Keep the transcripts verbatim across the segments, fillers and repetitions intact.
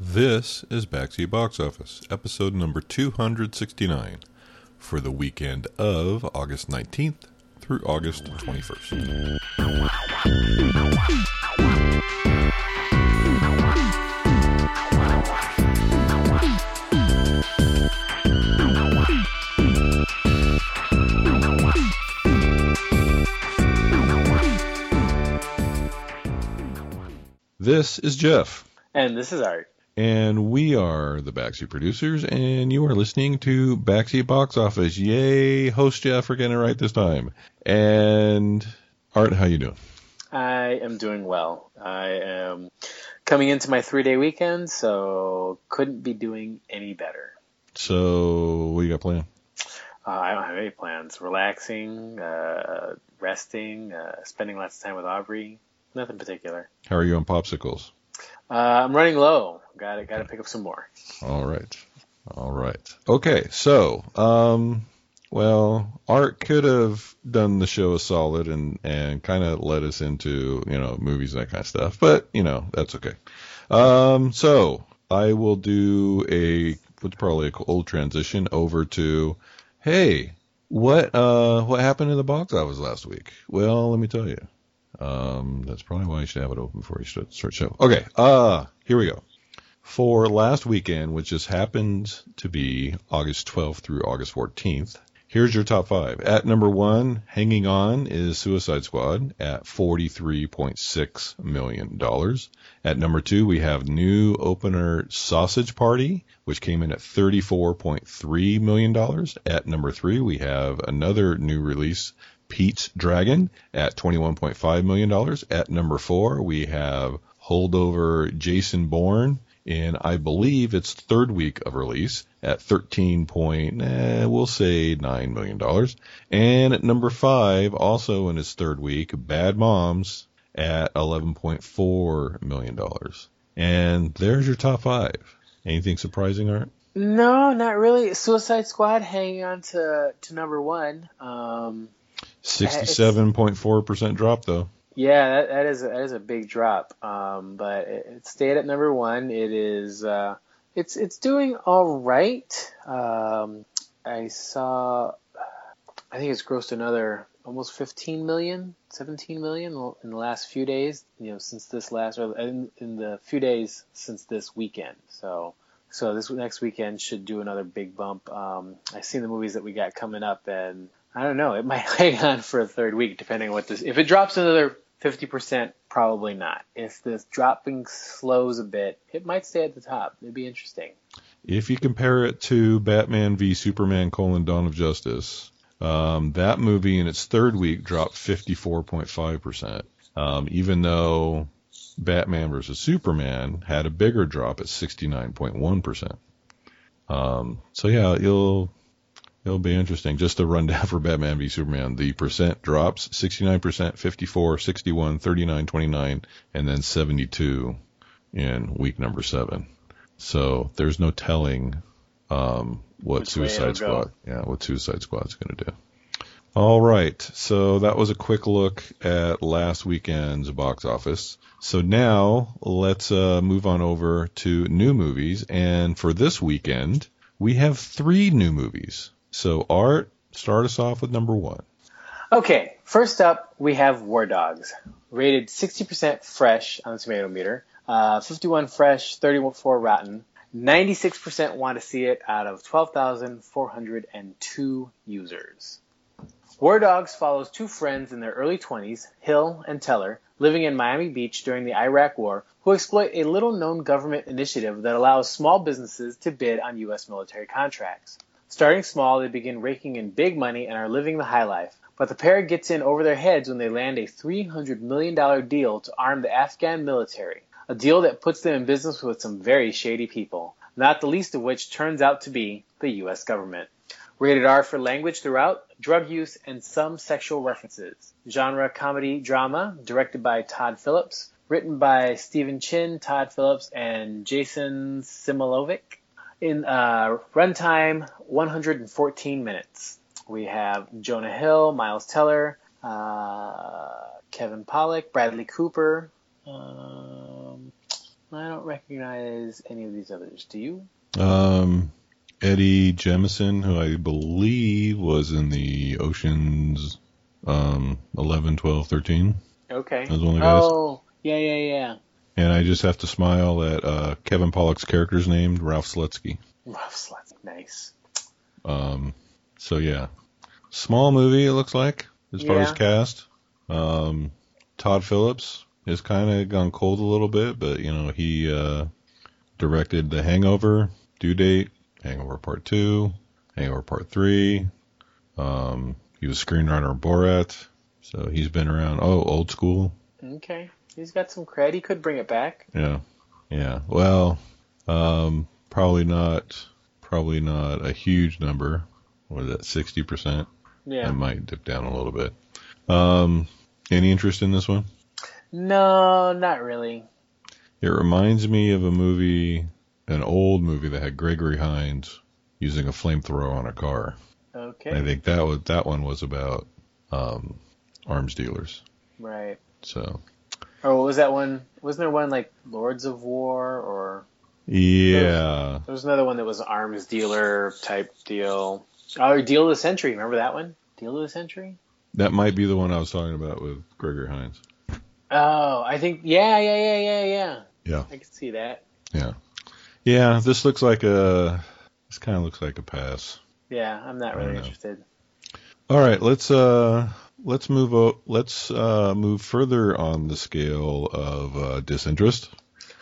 This is Backseat Box Office, episode number two hundred sixty-nine, for the weekend of August nineteenth through August twenty-first. This is Jeff. And this is Art. And we are the Backseat Producers, and you are listening to Backseat Box Office. Yay, host Jeff for getting it right this time. And Art, how you doing? I am doing well. I am coming into my three-day weekend, so couldn't be doing any better. So, what you got planned? Uh, I don't have any plans. Relaxing, uh, resting, uh, spending lots of time with Aubrey. Nothing particular. How are you on popsicles? Uh, I'm running low. Got to got to pick up some more. All right. All right. Okay. So, um, well, Art could have done the show a solid and, and kind of led us into, you know, movies and that kind of stuff. But, you know, that's okay. Um, so I will do a, what's probably an old transition over to, hey, what, uh, what happened in the box office last week? Well, let me tell you. Um, that's probably why you should have it open before you start, start show. Okay, uh, here we go. For last weekend, which just happened to be August twelfth through August fourteenth, here's your top five. At number one, hanging on, is Suicide Squad at forty-three point six million dollars. At number two, we have new opener Sausage Party, which came in at thirty-four point three million dollars. At number three, we have another new release, Pete's Dragon, at twenty-one point five million dollars. At number four, we have holdover Jason Bourne in, I believe, its third week of release at thirteen point, eh, we'll say nine million dollars. And at number five, also in its third week, Bad Moms at eleven point four million dollars. And there's your top five. Anything surprising, Art? No, not really. Suicide Squad hanging on to, to number one. Um, sixty-seven point four percent drop, though. Yeah, that, that is a, that is a big drop. Um, but it, it stayed at number one. It is uh, it's it's doing all right. Um, I saw, I think it's grossed another almost fifteen million, seventeen million in the last few days. You know, since this last or in, in the few days since this weekend. So so this next weekend should do another big bump. Um, I've seen the movies that we got coming up, and I don't know. It might hang on for a third week, depending on what this. If it drops another fifty percent, probably not. If this dropping slows a bit, it might stay at the top. It'd be interesting. If you compare it to Batman v Superman: colon, Dawn of Justice, um, that movie in its third week dropped fifty-four point five percent. Um, even though Batman versus Superman had a bigger drop at sixty-nine point one percent. Um, so yeah, you'll. It'll be interesting. Just to run down for Batman v Superman, the percent drops sixty-nine percent, fifty-four, sixty-one, thirty-nine, twenty-nine, and then seventy-two in week number seven. So there's no telling um, what Which way it'll Suicide Squad, go. yeah, what Suicide Squad's going to do. All right, so that was a quick look at last weekend's box office. So now let's uh, move on over to new movies, and for this weekend we have three new movies. So, Art, start us off with number one. Okay, first up, we have War Dogs, rated sixty percent fresh on the tomato meter, uh, fifty-one fresh, thirty-four rotten, ninety-six percent want to see it out of twelve thousand four hundred two users. War Dogs follows two friends in their early twenties, Hill and Teller, living in Miami Beach during the Iraq War, who exploit a little-known government initiative that allows small businesses to bid on U S military contracts. Starting small, they begin raking in big money and are living the high life. But the pair gets in over their heads when they land a three hundred million dollars deal to arm the Afghan military, a deal that puts them in business with some very shady people, not the least of which turns out to be the U S government. Rated R for language throughout, drug use, and some sexual references. Genre comedy drama, directed by Todd Phillips, written by Stephen Chin, Todd Phillips, and Jason Similovic. In uh, runtime, one hundred fourteen minutes. We have Jonah Hill, Miles Teller, uh, Kevin Pollak, Bradley Cooper, um, I don't recognize any of these others. Do you? Um, Eddie Jemison, who I believe was in the Oceans um, eleven, twelve, thirteen. Okay. That was one of the guys. Oh, yeah, yeah, yeah. And I just have to smile at uh, Kevin Pollak's character's name, Ralph Slutsky. Ralph Slutsky. Nice. Um, so yeah, small movie it looks like as far Yeah. as cast. Um, Todd Phillips has kind of gone cold a little bit, but you know he uh, directed The Hangover, Due Date, Hangover Part Two, Hangover Part Three. Um, he was screenwriter of Borat, so he's been around. Oh, Old School. Okay. He's got some cred. He could bring it back. Yeah, yeah. Well, um, probably not. Probably not a huge number. What is that? Sixty percent. Yeah. I might dip down a little bit. Um, any interest in this one? No, not really. It reminds me of a movie, an old movie that had Gregory Hines using a flamethrower on a car. Okay. I think that was that one was about um, arms dealers. Right. So. Or what was that one? Wasn't there one like Lords of War or? Yeah. There was another one that was an arms dealer type deal. Oh, Deal of the Century. Remember that one? Deal of the Century? That might be the one I was talking about with Gregory Hines. Oh, I think, yeah, yeah, yeah, yeah, yeah. Yeah. I can see that. Yeah. Yeah, this looks like a, this kind of looks like a pass. Yeah, I'm not really interested. All right, let's, uh, let's move, o- let's, uh, move further on the scale of, uh, disinterest.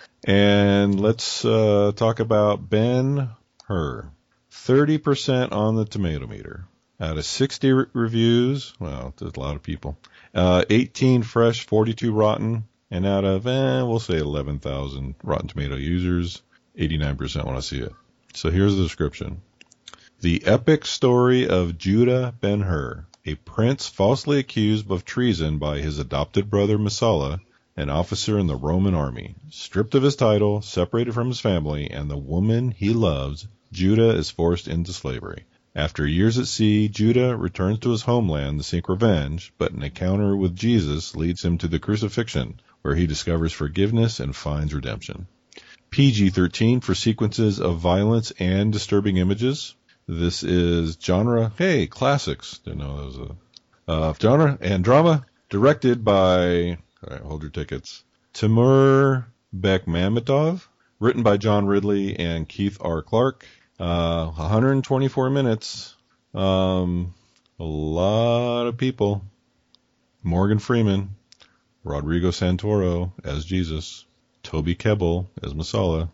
And let's, uh, talk about Ben-Hur. thirty percent on the tomato meter. Out of sixty re- reviews, well, there's a lot of people. Uh, eighteen fresh, forty-two rotten, and out of, eh, we'll say eleven thousand Rotten Tomato users, eighty-nine percent want to see it. So here's the description. The epic story of Judah Ben-Hur, a prince falsely accused of treason by his adopted brother Messala, an officer in the Roman army. Stripped of his title, separated from his family, and the woman he loves, Judah is forced into slavery. After years at sea, Judah returns to his homeland to seek revenge, but an encounter with Jesus leads him to the crucifixion, where he discovers forgiveness and finds redemption. P G thirteen for sequences of violence and disturbing images. This is genre, hey, classics. Didn't know that was a uh, genre and drama, directed by, all right, hold your tickets, Timur Bekmambetov, written by John Ridley and Keith R. Clark. Uh, one hundred twenty-four minutes. Um, a lot of people. Morgan Freeman, Rodrigo Santoro as Jesus, Toby Kebbell as Messala.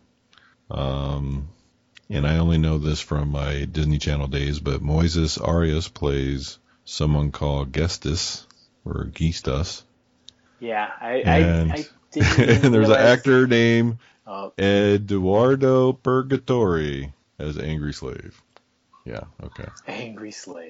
Um, and I only know this from my Disney Channel days, but Moises Arias plays someone called Gestas or Gestas. Yeah, I, and, I, I didn't and there's realize... an actor named oh. Eduardo Purgatori as Angry Slave. Yeah, okay. Angry Slave.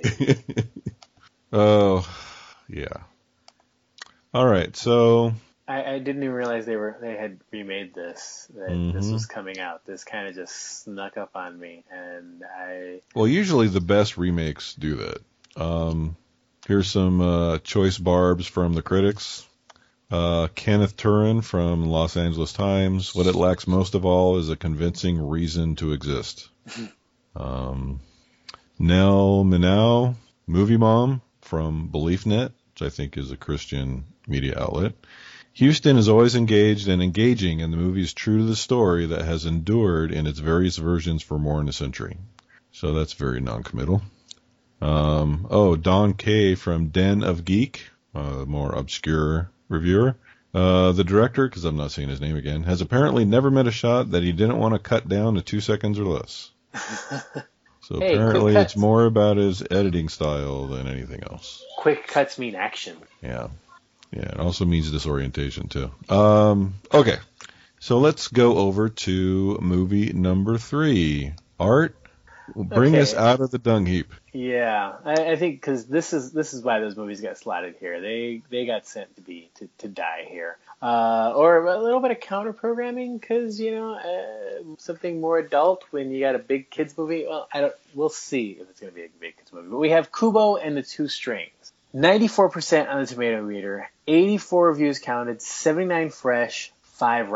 Oh, yeah. All right, so I, I didn't even realize they were they had remade this. That mm-hmm. this was coming out. This kind of just snuck up on me, and I. Well, usually the best remakes do that. Um, here's some uh, choice barbs from the critics. Uh, Kenneth Turin from Los Angeles Times. What it lacks most of all is a convincing reason to exist. um, Nell Minow, Movie Mom from BeliefNet, which I think is a Christian media outlet. Houston is always engaged and engaging, and the movie is true to the story that has endured in its various versions for more than a century. So that's very non-committal. Um, oh, Don Kay from Den of Geek, a more obscure reviewer. Uh, the director, because I'm not seeing his name again, has apparently never met a shot that he didn't want to cut down to two seconds or less. So hey, apparently it's more about his editing style than anything else. Quick cuts mean action. Yeah. Yeah, it also means disorientation, too. Um, okay, so let's go over to movie number three. Art, bring okay. us out of the dung heap. Yeah, I, I think because this is this is why those movies got slotted here. They they got sent to be to, to die here, uh, or a little bit of counter programming because you know uh, something more adult when you got a big kids movie. Well, I don't. We'll see if it's going to be a big kids movie. But we have Kubo and the Two Strings. ninety-four percent on the tomato meter, eighty-four reviews counted, seventy-nine fresh, five rotten.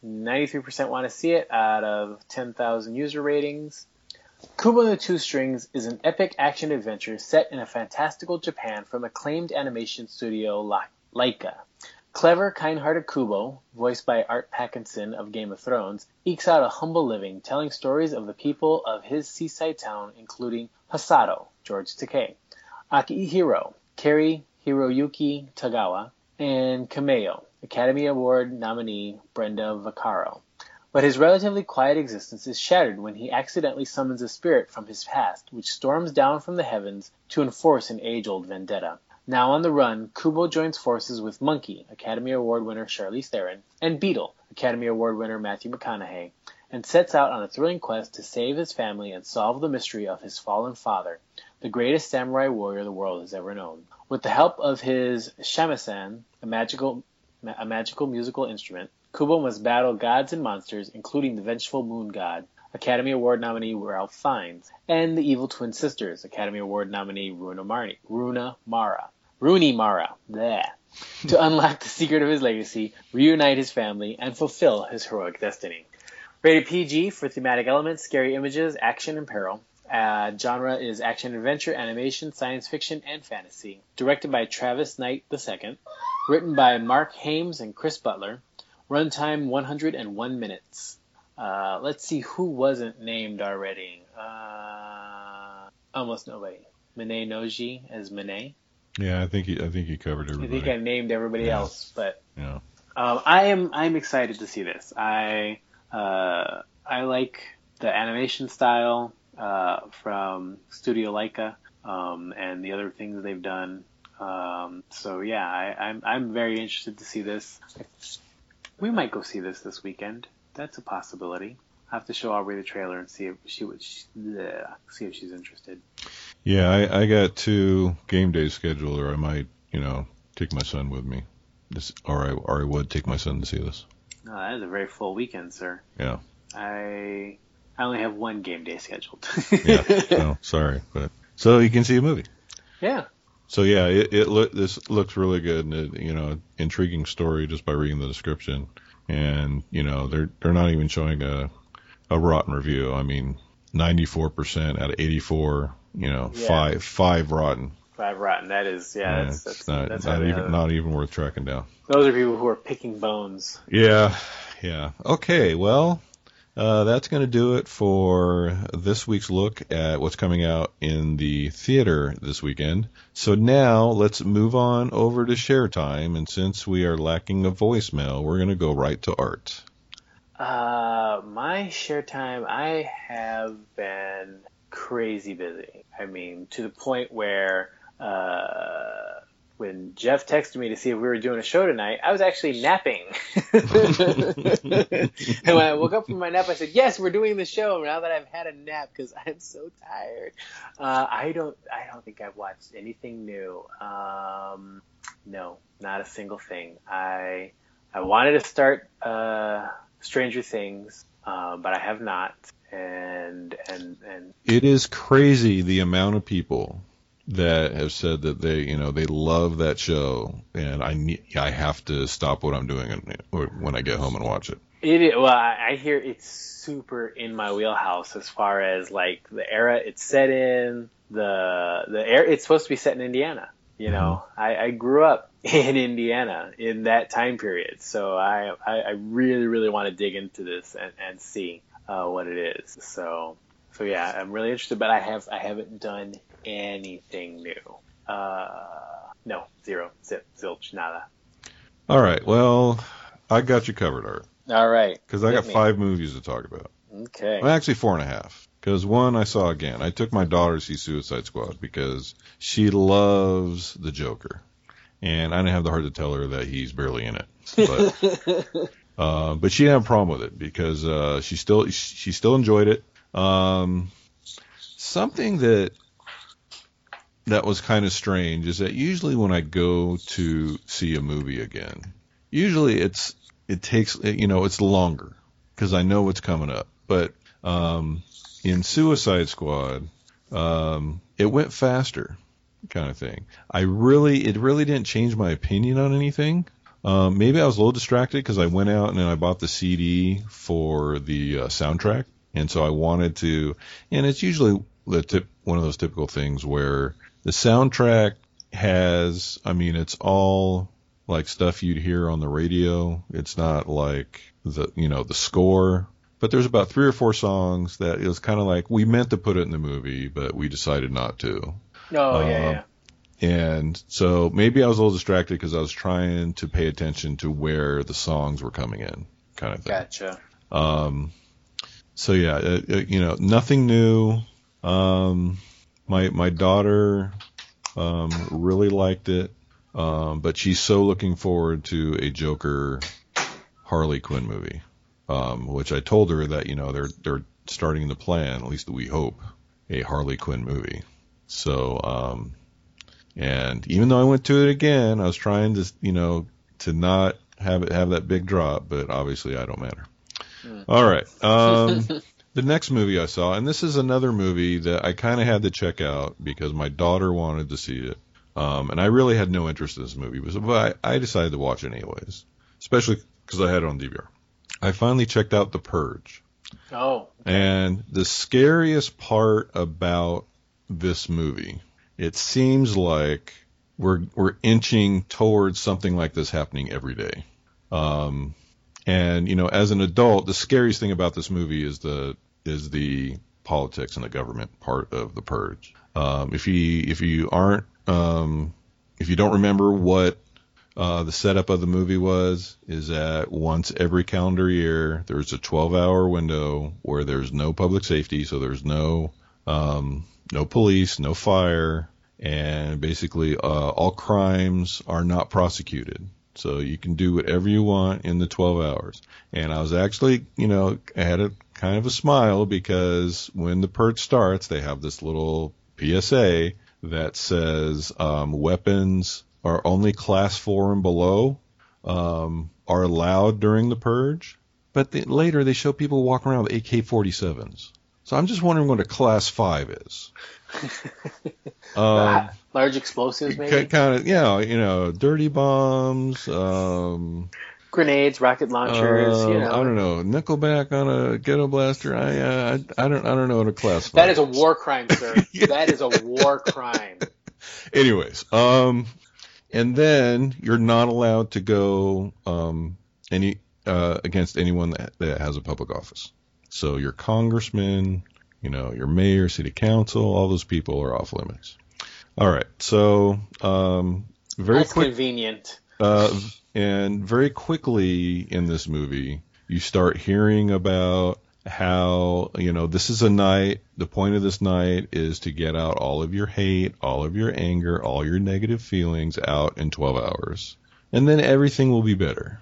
ninety-three percent want to see it out of ten thousand user ratings. Kubo and the Two Strings is an epic action-adventure set in a fantastical Japan from acclaimed animation studio Laika. Clever, kind-hearted Kubo, voiced by Art Pattinson of Game of Thrones, ekes out a humble living, telling stories of the people of his seaside town, including Hosoto, George Takei, Akihiro, Kari Hiroyuki Tagawa, and Kameo, Academy Award nominee Brenda Vaccaro. But his relatively quiet existence is shattered when he accidentally summons a spirit from his past, which storms down from the heavens to enforce an age-old vendetta. Now on the run, Kubo joins forces with Monkey, Academy Award winner Charlize Theron, and Beetle, Academy Award winner Matthew McConaughey, and sets out on a thrilling quest to save his family and solve the mystery of his fallen father, the greatest samurai warrior the world has ever known. With the help of his shamisen, a magical, a magical musical instrument, Kubo must battle gods and monsters, including the vengeful moon god, Academy Award nominee Ralph Fiennes, and the evil twin sisters, Academy Award nominee Runa, Marni, Runa Mara. Rooney Mara. Bleh. To unlock the secret of his legacy, reunite his family, and fulfill his heroic destiny. Rated P G for thematic elements, scary images, action, and peril. Uh, genre is action-adventure, animation, science fiction, and fantasy. Directed by Travis Knight the Second. Written by Mark Hames and Chris Butler. Runtime one hundred one minutes. Uh, let's see who wasn't named already. Uh, almost nobody. Mine Noji as Mine. Yeah, I think he, I think he covered everybody. I think I named everybody yeah. else, but yeah. um, I am I'm excited to see this. I uh, I like the animation style uh, from Studio Laika um, and the other things they've done. Um, so yeah, I, I'm I'm very interested to see this. We might go see this this weekend. That's a possibility. I have to show Aubrey the trailer and see if she would she, bleh, see if she's interested. Yeah, I, I got two game days scheduled, or I might, you know, take my son with me. This, or I or I would take my son to see this. No, that is a very full weekend, sir. Yeah. I I only have one game day scheduled. yeah. No, sorry, but so you can see a movie. Yeah. So yeah, it, it look this looks really good, and it, you know, intriguing story just by reading the description, and you know they're they're not even showing a a rotten review. I mean, ninety-four percent out of eighty-four, you know, yeah. five five rotten. Five rotten. That is yeah. yeah that's, that's it's not that's not even have, not even worth tracking down. Those are people who are picking bones. Yeah, yeah. Okay, well. Uh, that's going to do it for this week's look at what's coming out in the theater this weekend. So now let's move on over to share time. And since we are lacking a voicemail, we're going to go right to Art. Uh, my share time, I have been crazy busy. I mean, to the point where uh, when Jeff texted me to see if we were doing a show tonight, I was actually napping. And when I woke up from my nap, I said, yes, we're doing the show now that I've had a nap because I'm so tired. Uh, I don't I don't think I've watched anything new. Um, no, not a single thing. I I wanted to start uh, Stranger Things, uh, but I have not. And and and It is crazy the amount of people that have said that they, you know, they love that show, and I need, I have to stop what I'm doing when I get home and watch it. It is, well, I hear it's super in my wheelhouse as far as like the era it's set in, the the air. It's supposed to be set in Indiana. You know, mm-hmm. I, I grew up in Indiana in that time period, so I I, I really really want to dig into this and and see uh, what it is. So so yeah, I'm really interested, but I have I haven't done anything new. Uh, no, zero, zip, zilch, nada. All right, well, I got you covered, Art. All right. Because I got me. five movies to talk about. Okay. Well, actually, four and a half. Because one I saw again. I took my daughter to see Suicide Squad because she loves the Joker. And I didn't have the heart to tell her that he's barely in it. But, uh, but she didn't have a problem with it because uh, she still she still enjoyed it. Um, something that that was kind of strange is that usually when I go to see a movie again, usually it's it takes, you know, it's longer because I know what's coming up. But um, in Suicide Squad, um, it went faster, kind of thing. I really, it really didn't change my opinion on anything, Um, maybe I was a little distracted because I went out and I bought the C D for the uh, soundtrack, and so I wanted to. And it's usually the tip, one of those typical things where the soundtrack has, I mean, it's all like stuff you'd hear on the radio. It's not like the, you know, the score. But there's about three or four songs that it was kind of like we meant to put it in the movie, but we decided not to. Oh, um, yeah, yeah. And so maybe I was a little distracted because I was trying to pay attention to where the songs were coming in, kind of thing. Gotcha. Um, so yeah, it, it, you know, nothing new. Um, my my daughter um, really liked it, um, but she's so looking forward to a Joker Harley Quinn movie, um, which I told her that you know they're they're starting to plan, at least we hope, a Harley Quinn movie. So. Um, And even though I went to it again, I was trying to, you know, to not have it have that big drop, but obviously I don't matter. Mm. All right. Um, the next movie I saw, and this is another movie that I kind of had to check out because my daughter wanted to see it. Um, and I really had no interest in this movie, but I, I decided to watch it anyways, especially because I had it on D V R. I finally checked out The Purge. Oh. And the scariest part about this movie, it seems like we're we're inching towards something like this happening every day. Um, and you know, as an adult, the scariest thing about this movie is the is the politics and the government part of The Purge. Um, if you if you aren't um, if you don't remember what uh, the setup of the movie was, is that once every calendar year there's a twelve hour window where there's no public safety, so there's no um, no police, no fire, and basically uh, all crimes are not prosecuted. So you can do whatever you want in the twelve hours. And I was actually, you know, I had a kind of a smile because when the purge starts, they have this little P S A that says um, weapons are only class four and below um, are allowed during the purge. But the, later they show people walking around with A K forty-sevens. So I'm just wondering what a class five is. um, Large explosives, maybe? Kind of, yeah, you know, dirty bombs, um, grenades, rocket launchers. Uh, you know, I don't know, Nickelback on a ghetto blaster. I, uh, I, I don't, I don't know what a class five that is. That is a war crime, sir. Yeah. That is a war crime. Anyways, um, and then you're not allowed to go um any uh against anyone that, that has a public office. So your congressman, you know, your mayor, city council, all those people are off limits. All right. So, um, very That's quick, convenient. Uh, and very quickly in this movie, you start hearing about how, you know, this is a night, the point of this night is to get out all of your hate, all of your anger, all your negative feelings out in twelve hours. And then everything will be better.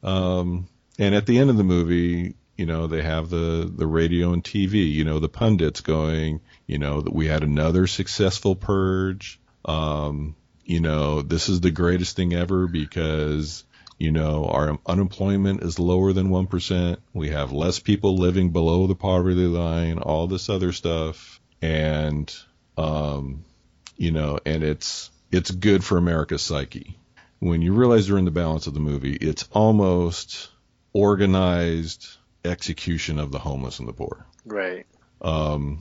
Um, and at the end of the movie, you know, they have the, the radio and T V, you know, the pundits going, you know, that we had another successful purge. Um, you know, this is the greatest thing ever because, you know, our unemployment is lower than one percent. We have less people living below the poverty line, all this other stuff. And, um, you know, and it's, it's good for America's psyche. When you realize during the balance of the movie, it's almost organized execution of the homeless and the poor. Right. Um,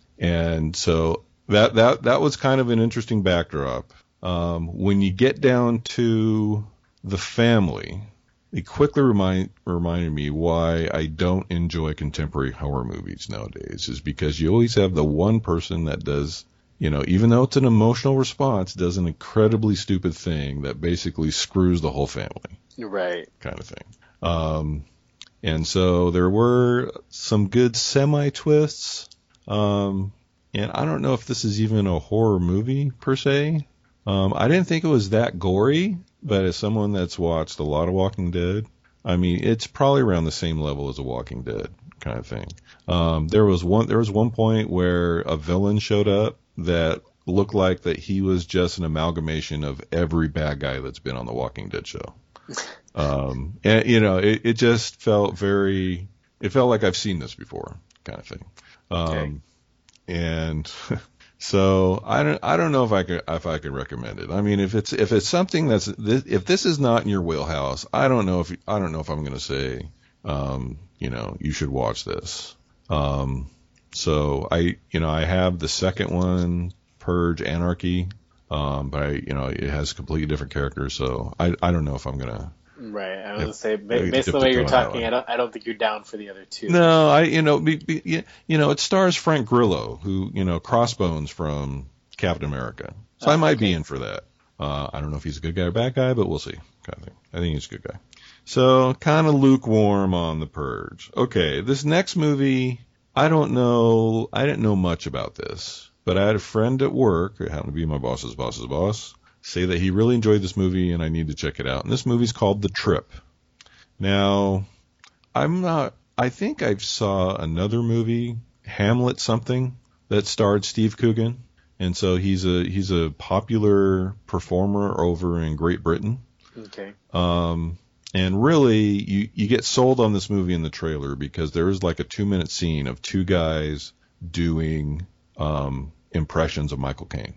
and so that, that, that was kind of an interesting backdrop. Um, when you get down to the family, it quickly remind, reminded me why I don't enjoy contemporary horror movies nowadays is because you always have the one person that does, you know, even though it's an emotional response, does an incredibly stupid thing that basically screws the whole family. Right. Kind of thing. Um, And so there were some good semi-twists. Um, and I don't know if this is even a horror movie per se. Um, I didn't think it was that gory, but as someone that's watched a lot of Walking Dead, I mean, it's probably around the same level as a Walking Dead kind of thing. Um, there was one, there was one point where a villain showed up that looked like that he was just an amalgamation of every bad guy that's been on the Walking Dead show. Um, and you know, it, it just felt very, it felt like I've seen this before kind of thing. Um, okay. and So I don't I don't know if I could if I could recommend it. I mean, if it's if it's something that's this, if this is not in your wheelhouse, I don't know if I don't know if I'm going to say, um, you know, you should watch this. Um, so I you know I have the second one, Purge Anarchy, um, but I you know it has completely different characters, so I I don't know if I'm gonna. Right. I was going If, to say, ba- if based dip on the way the you're toe in that talking, one. I don't, I don't think you're down for the other two. No, I you know be, be, you know it stars Frank Grillo, who you know Crossbones from Captain America, so Oh, I might okay. be in for that. Uh, I don't know if he's a good guy or bad guy, but we'll see. Kind of thing. I think he's a good guy. So kind of lukewarm on The Purge. Okay, this next movie, I don't know. I didn't know much about this, but I had a friend at work, it happened to be my boss's boss's boss, say that he really enjoyed this movie and I need to check it out. And this movie's called The Trip. Now, I'm not. I think I saw another movie, Hamlet something, that starred Steve Coogan, and so he's a he's a popular performer over in Great Britain. Okay. Um, and really, you you get sold on this movie in the trailer because there is like a two minute scene of two guys doing um, impressions of Michael Caine.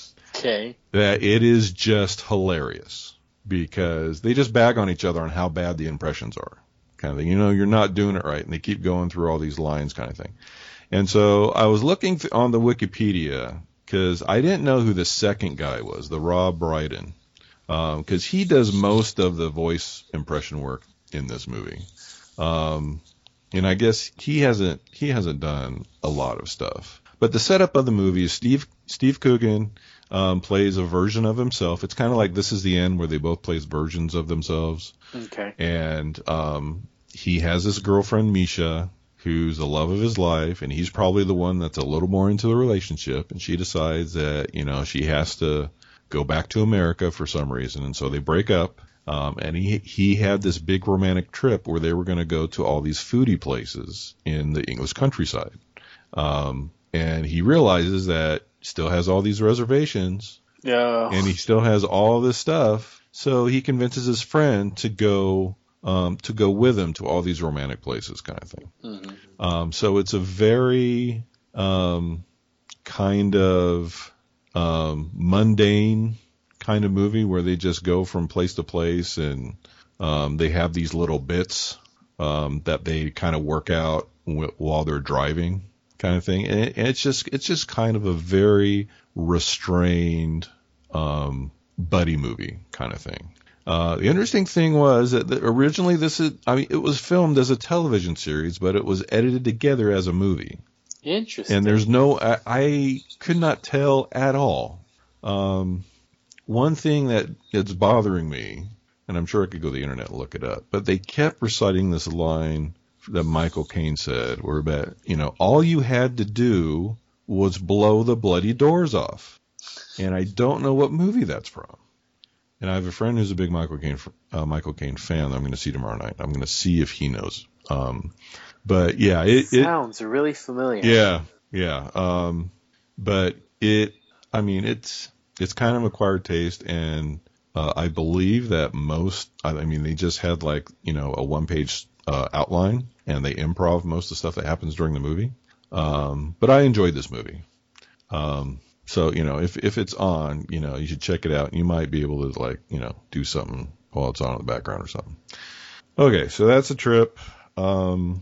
Okay. That it is just hilarious because they just bag on each other on how bad the impressions are. Kind of thing. You know, you're not doing it right, and they keep going through all these lines, kind of thing. And so I was looking th- on the Wikipedia because I didn't know who the second guy was, the Rob Brydon, because um, he does most of the voice impression work in this movie. Um, and I guess he hasn't he hasn't done a lot of stuff. But the setup of the movie is Steve Steve Coogan um, plays a version of himself. It's kind of like This Is the End, where they both play versions of themselves. Okay. And um, he has this girlfriend, Misha, who's the love of his life, and he's probably the one that's a little more into the relationship. And she decides that, you know, she has to go back to America for some reason, and so they break up. Um, and he he had this big romantic trip where they were going to go to all these foodie places in the English countryside. Um, and he realizes that still has all these reservations, Yeah. and he still has all this stuff. So he convinces his friend to go um, to go with him to all these romantic places, kind of thing. Mm-hmm. Um, so it's a very um, kind of um, mundane kind of movie where they just go from place to place, and um, they have these little bits um, that they kind of work out w- while they're driving, kind of thing. And, it, and it's just it's just kind of a very restrained um, buddy movie kind of thing. Uh, the interesting thing was that the, originally this is, I mean, it was filmed as a television series, but it was edited together as a movie. Interesting. And there's no, I, I could not tell at all. Um, one thing that is bothering me, and I'm sure I could go to the internet and look it up, but they kept reciting this line that Michael Caine said, where about, you know, all you had to do was blow the bloody doors off. And I don't know what movie that's from. And I have a friend who's a big Michael Caine uh, Michael Caine fan that I'm going to see tomorrow night. I'm going to see if he knows. Um, but yeah, it, it sounds really familiar. Yeah, yeah. Um, but it, I mean, it's it's kind of acquired taste, and uh, I believe that most, I mean, they just had like you know a one page uh, outline, and they improv most of the stuff that happens during the movie. Um, but I enjoyed this movie. Um, So, you know, if, if it's on, you know, you should check it out. You might be able to, like, you know, do something while it's on in the background or something. Okay, so that's a trip. Um,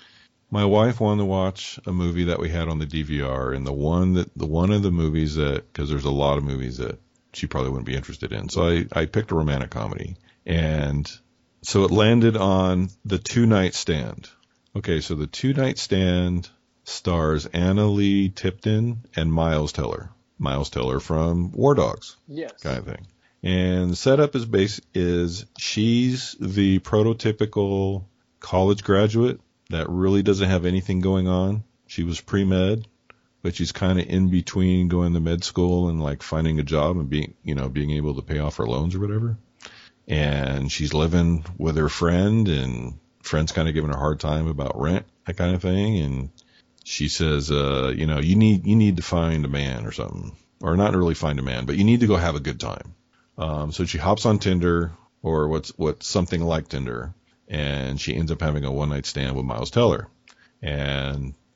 my wife wanted to watch a movie that we had on the D V R, and the one that, the one of the movies that, because there's a lot of movies that she probably wouldn't be interested in. So I, I picked a romantic comedy. And so it landed on The Two Night Stand. Okay, so The Two Night Stand stars Annalee Tipton and Miles Teller. Miles Teller from War Dogs. Yes. Kind of thing. And the setup is base is she's the prototypical college graduate that really doesn't have anything going on. She was pre-med, but she's kind of in between going to med school and like finding a job and being, you know, being able to pay off her loans or whatever. And she's living with her friend, and friend's kind of giving her a hard time about rent, that kind of thing. And she says, uh, you know, you need, you need to find a man or something, or not really find a man, but you need to go have a good time. Um, so she hops on Tinder, or what's, what's something like Tinder, and she ends up having a one night stand with Miles Teller. And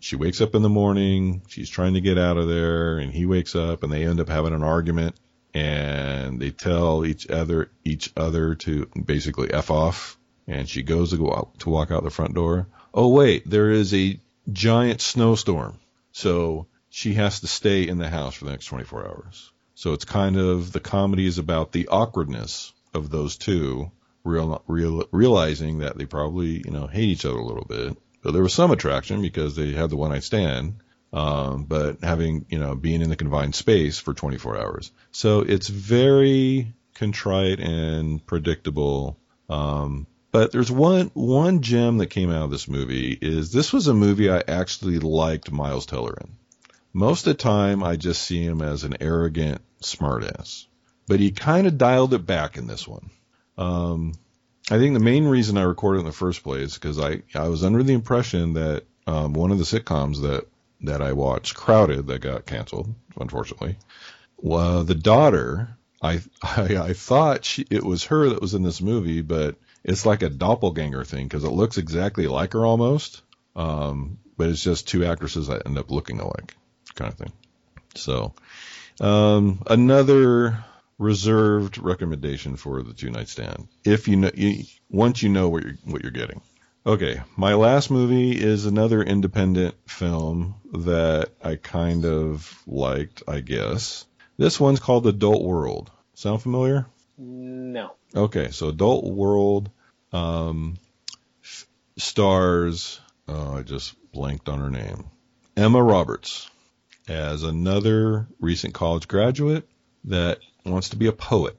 she wakes up in the morning, she's trying to get out of there, and he wakes up, and they end up having an argument, and they tell each other each other to basically F off, and she goes to go out to walk out the front door. Oh wait, there is a giant snowstorm, so she has to stay in the house for the next twenty-four hours. So it's kind of, the comedy is about the awkwardness of those two real, real, realizing that they probably, you know, hate each other a little bit. But there was some attraction because they had the one night stand, um, but having, you know, being in the confined space for twenty-four hours. So it's very contrite and predictable. Um, but there's one, one gem that came out of this movie is this was a movie I actually liked Miles Teller in. Most of the time, I just see him as an arrogant smartass. But he kind of dialed it back in this one. Um, I think the main reason I recorded it in the first place, because I, I was under the impression that um, one of the sitcoms that, that I watched, Crowded, that got canceled, unfortunately, well, the daughter, I, I, I thought she, it was her that was in this movie, but it's like a doppelganger thing, because it looks exactly like her almost, um, but it's just two actresses that end up looking alike. Kind of thing. So, um, another reserved recommendation for the two night stand. If you know, you, once you know what you're, what you're getting. Okay. My last movie is another independent film that I kind of liked, I guess. This one's called Adult World. Sound familiar? No. Okay. So Adult World, um, f- stars, oh, I just blanked on her name. Emma Roberts. As another recent college graduate that wants to be a poet.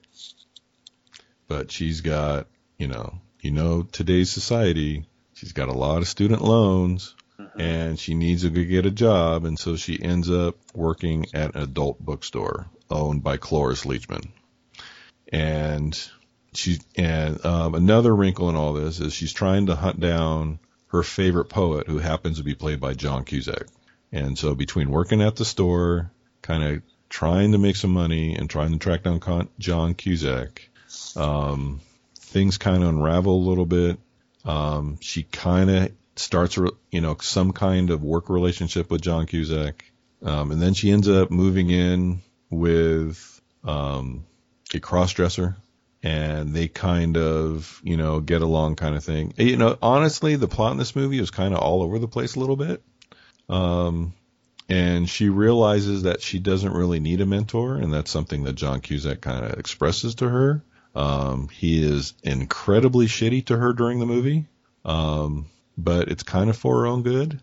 But she's got, you know, you know, today's society, she's got a lot of student loans, mm-hmm. and she needs to get a job, and so she ends up working at an adult bookstore owned by Cloris Leachman. And she, and um, another wrinkle in all this is she's trying to hunt down her favorite poet, who happens to be played by John Cusack. And so between working at the store, kind of trying to make some money and trying to track down Con- John Cusack, um, things kind of unravel a little bit. Um, she kind of starts, you know, some kind of work relationship with John Cusack. Um, and then she ends up moving in with um, a cross-dresser. And they kind of, you know, get along kind of thing. You know, honestly, the plot in this movie is kind of all over the place a little bit. Um, and she realizes that she doesn't really need a mentor, and that's something that John Cusack kind of expresses to her. Um, he is incredibly shitty to her during the movie, um, but it's kind of for her own good.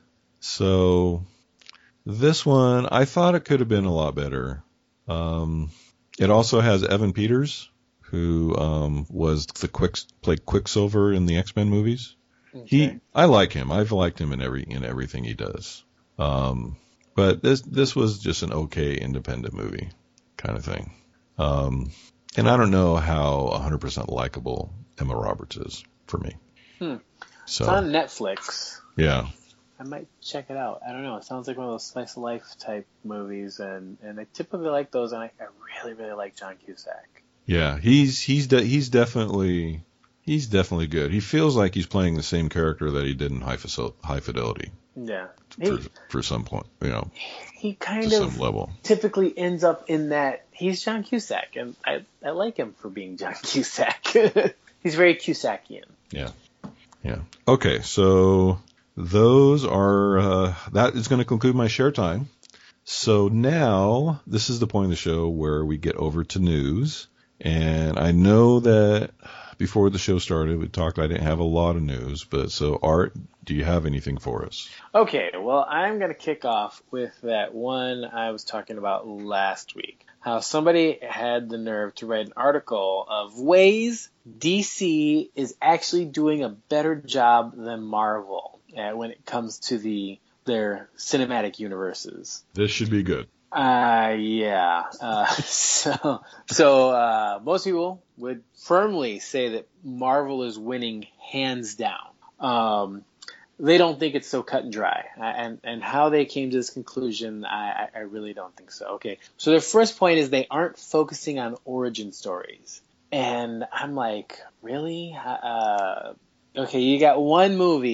So this one, I thought it could have been a lot better. Um, it also has Evan Peters, who um, was the quick played Quicksilver in the X-Men movies. Okay. He, I like him. I've liked him in every in everything he does. Um, but this this was just an okay independent movie kind of thing. Um, and I don't know how one hundred percent likable Emma Roberts is for me. Hmm. So, it's on Netflix. Yeah. I might check it out. I don't know. It sounds like one of those slice of life type movies, and, and I typically like those, and I, I really, really like John Cusack. Yeah, he's he's de- he's definitely he's definitely good. He feels like he's playing the same character that he did in High, Facil- High Fidelity. Yeah. For, he, for some point, you know. He kind to of some level. typically ends up in that he's John Cusack, and I I like him for being John Cusack. He's very Cusackian. Yeah. Yeah. Okay, so those are uh, that is going to conclude my share time. So now this is the point of the show where we get over to news. And I know that before the show started, we talked, I didn't have a lot of news, but so Art, do you have anything for us? Okay, well, I'm going to kick off with that one I was talking about last week. How somebody had the nerve to write an article of ways D C is actually doing a better job than Marvel uh, when it comes to the their cinematic universes. This should be good. Uh, yeah. Uh, so, so, uh, most people would firmly say that Marvel is winning hands down. Um, they don't think it's so cut and dry. And, and how they came to this conclusion, I, I really don't think so. Okay. So their first point is they aren't focusing on origin stories. And I'm like, really? Uh, okay. You got one movie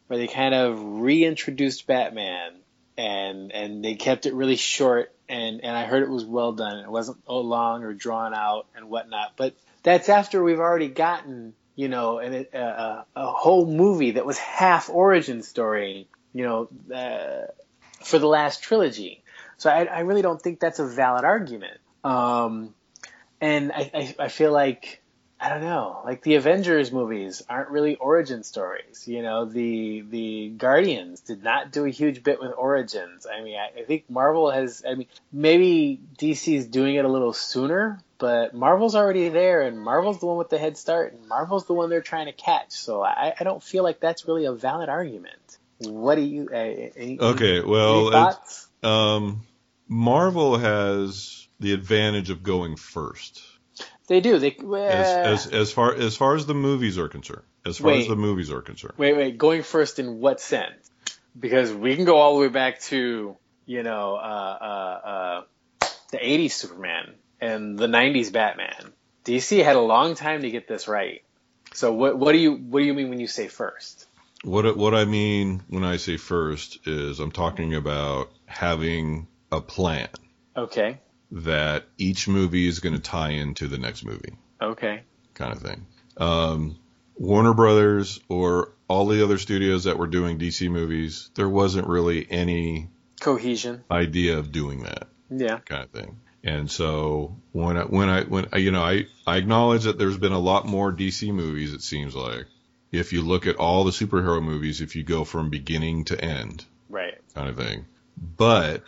where they kind of reintroduced Batman and and they kept it really short, and, and I heard it was well done. It wasn't long or drawn out and whatnot. But that's after we've already gotten, you know, an, a, a, a whole movie that was half origin story, you know, uh, for the last trilogy. So I, I really don't think that's a valid argument. Um, and I, I, I feel like, I don't know, like the Avengers movies aren't really origin stories. You know, the the Guardians did not do a huge bit with origins. I mean, I, I think Marvel has, I mean, maybe D C's doing it a little sooner, but Marvel's already there, and Marvel's the one with the head start, and Marvel's the one they're trying to catch. So I, I don't feel like that's really a valid argument. What do you, uh, any, okay, well, any thoughts? Um, Marvel has the advantage of going first. They do. They uh, as, as as far as far as the movies are concerned. As far wait, as the movies are concerned. Wait, wait. Going first in what sense? Because we can go all the way back to, you know, uh, uh, uh, the eighties Superman and the nineties Batman. D C had a long time to get this right. So what what do you what do you mean when you say first? What what I mean when I say first is I'm talking about having a plan. Okay. That each movie is going to tie into the next movie. Okay. Kind of thing. Um, Warner Brothers or all the other studios that were doing D C movies, there wasn't really any cohesion idea of doing that. Yeah. Kind of thing. And so when I, when I, when I, you know, I, I acknowledge that there's been a lot more D C movies, it seems like. If you look at all the superhero movies, if you go from beginning to end. Right. Kind of thing. But,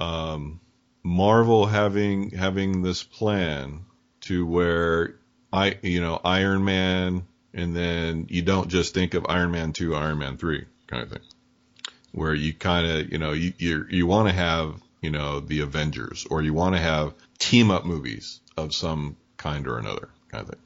um, Marvel having having this plan to where I you know Iron Man, and then you don't just think of Iron Man two, Iron Man three kind of thing, where you kind of you know you you you want to have you know the Avengers, or you want to have team up movies of some kind or another kind of thing.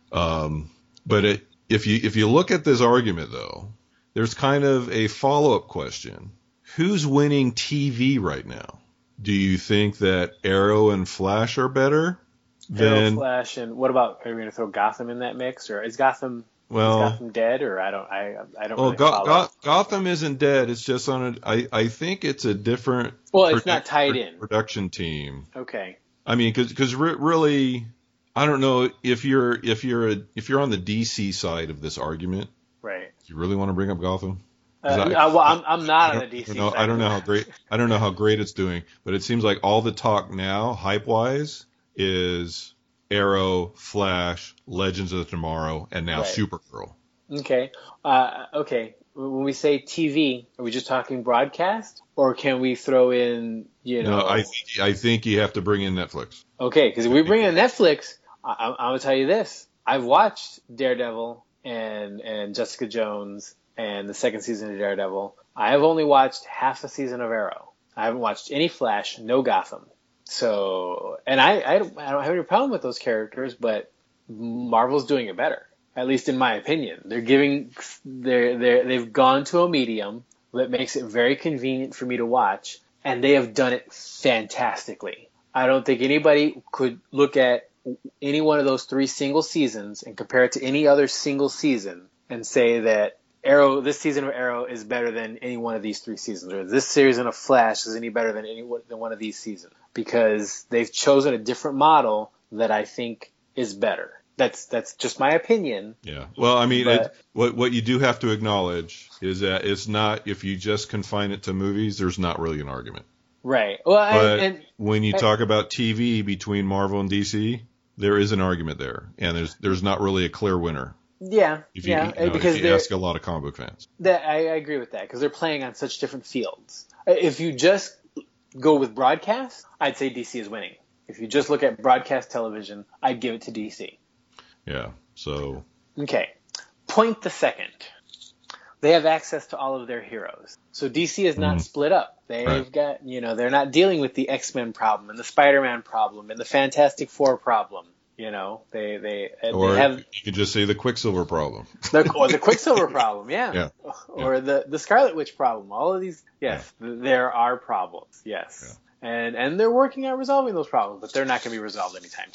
Um, but it, if you if you look at this argument though, there's kind of a follow up question: who's winning T V right now? Do you think that Arrow and Flash are better than Arrow, Flash, and what about, are we going to throw Gotham in that mix, or is Gotham well is Gotham dead, or I don't I I don't well really Go- follow. Go- Gotham isn't dead. It's just on a I I think it's a different well it's not tied in production team. Okay. I mean, because because re- really I don't know if you're if you're a, if you're on the D C side of this argument. Right. Do you really want to bring up Gotham? Uh, I, well, I'm I'm not on the D C I don't know, side. I don't know how great I don't know how great it's doing, but it seems like all the talk now, hype wise, is Arrow, Flash, Legends of Tomorrow, and now Right. Supergirl. Okay. Uh, okay. When we say T V, are we just talking broadcast, or can we throw in, you know? No, I think I think you have to bring in Netflix. Okay, because if we bring in Netflix, I, I'm, I'm gonna tell you this: I've watched Daredevil and and Jessica Jones and the second season of Daredevil. I have only watched half the season of Arrow. I haven't watched any Flash, no Gotham. So, and I, I, don't, I don't have any problem with those characters, but Marvel's doing it better, at least in my opinion. They're giving, they're, they're, they've gone to a medium that makes it very convenient for me to watch, and they have done it fantastically. I don't think anybody could look at any one of those three single seasons and compare it to any other single season and say that Arrow, this season of Arrow is better than any one of these three seasons, or this season of Flash is any better than any than one of these seasons, because they've chosen a different model that I think is better. That's that's just my opinion. Yeah. Well, I mean, But- it, what what you do have to acknowledge is that it's not, if you just confine it to movies, there's not really an argument. Right. Well, But and, and when you and- talk about T V between Marvel and D C, there is an argument there, and there's there's not really a clear winner. yeah, If you, yeah, you know, because if you they're- ask a lot of comic book fans. That I, I agree with that, because they're playing on such different fields. If you just go with broadcast, I'd say D C is winning. If you just look at broadcast television, I'd give it to D C. Yeah. So Okay. Point the second. They have access to all of their heroes. So D C is not Mhm. split up. They've Right. got, you know, they're not dealing with the X-Men problem and the Spider-Man problem and the Fantastic Four problem. You know, they, they, or they have you could just say the Quicksilver problem. the, or the Quicksilver problem, yeah. Yeah. Or the, the Scarlet Witch problem. All of these, yes, th- there are problems, yes. And and they're working on resolving those problems, but they're not going to be resolved anytime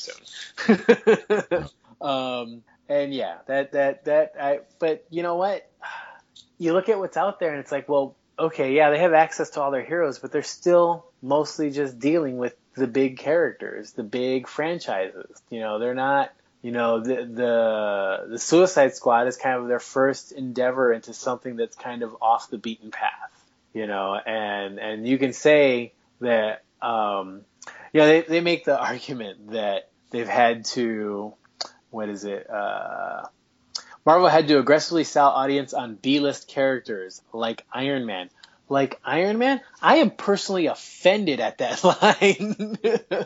soon. um, and yeah, that, that, that, I, but you know what? you look at what's out there and it's like, well, okay, yeah, they have access to all their heroes, but they're still mostly just dealing with the big characters, the big franchises. You know, they're not, you know, the the the Suicide Squad is kind of their first endeavor into something that's kind of off the beaten path. You know, and and you can say that, um, you know, they they make the argument that they've had to, what is it? Uh, Marvel had to aggressively sell audience on B-list characters like Iron Man. Like Iron Man? I am personally offended at that line.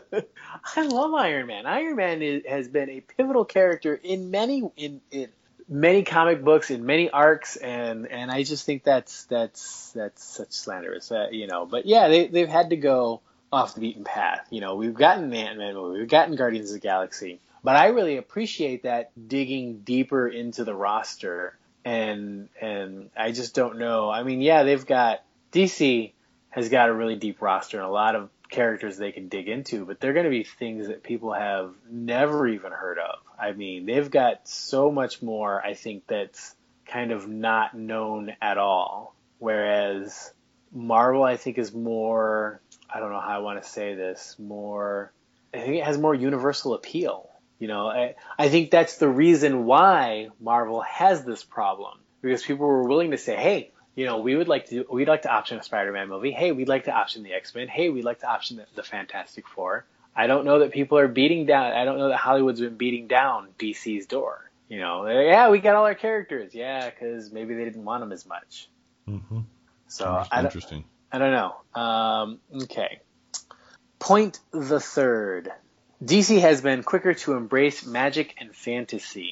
I love Iron Man. Iron Man is, has been a pivotal character in many in, in many comic books, in many arcs, and, and I just think that's that's that's such slanderous, uh, you know. But yeah, they they've had to go off the beaten path. You know, we've gotten the Ant-Man movie, we've gotten Guardians of the Galaxy. But I really appreciate that digging deeper into the roster, and and I just don't know. I mean, yeah, they've got D C has got a really deep roster and a lot of characters they can dig into, but they're going to be things that people have never even heard of. I mean, they've got so much more, I think, that's kind of not known at all. Whereas Marvel, I think, is more, I don't know how I want to say this, more, I think it has more universal appeal. You know, I, I think that's the reason why Marvel has this problem, because people were willing to say, hey, you know, we would like to, we'd like to option a Spider-Man movie. Hey, we'd like to option the X-Men. Hey, we'd like to option the, the Fantastic Four. I don't know that people are beating down, I don't know that Hollywood's been beating down D C's door. You know, like, yeah, we got all our characters. Yeah, because maybe they didn't want them as much. Mm-hmm. So I don't, interesting. I don't know. Um, okay. Point the third. D C has been quicker to embrace magic and fantasy.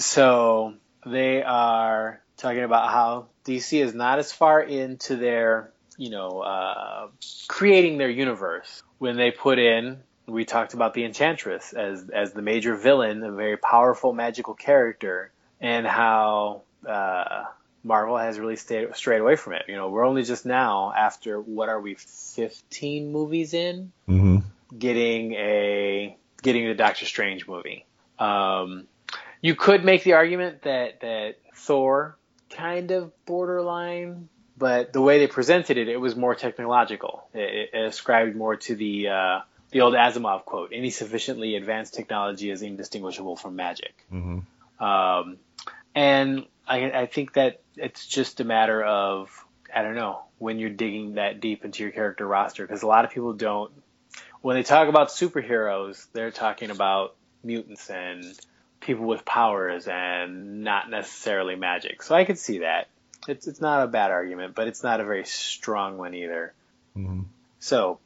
So they are talking about how D C is not as far into their, you know, uh, creating their universe when they put in, we talked about the Enchantress as as the major villain, a very powerful magical character, and how uh, Marvel has really stayed strayed away from it. You know, we're only just now, after, what are we, fifteen movies in? Mm-hmm. getting a getting the Doctor Strange movie. Um, you could make the argument that that Thor kind of borderline, but the way they presented it, it was more technological. It, it ascribed more to the uh, the old Asimov quote: "Any sufficiently advanced technology is indistinguishable from magic." Mm-hmm. Um, and I, I think that it's just a matter of, I don't know, when you're digging that deep into your character roster, because a lot of people don't. When they talk about superheroes, they're talking about mutants and people with powers and not necessarily magic. So I could see that. It's it's not a bad argument, but it's not a very strong one either. Mm-hmm. So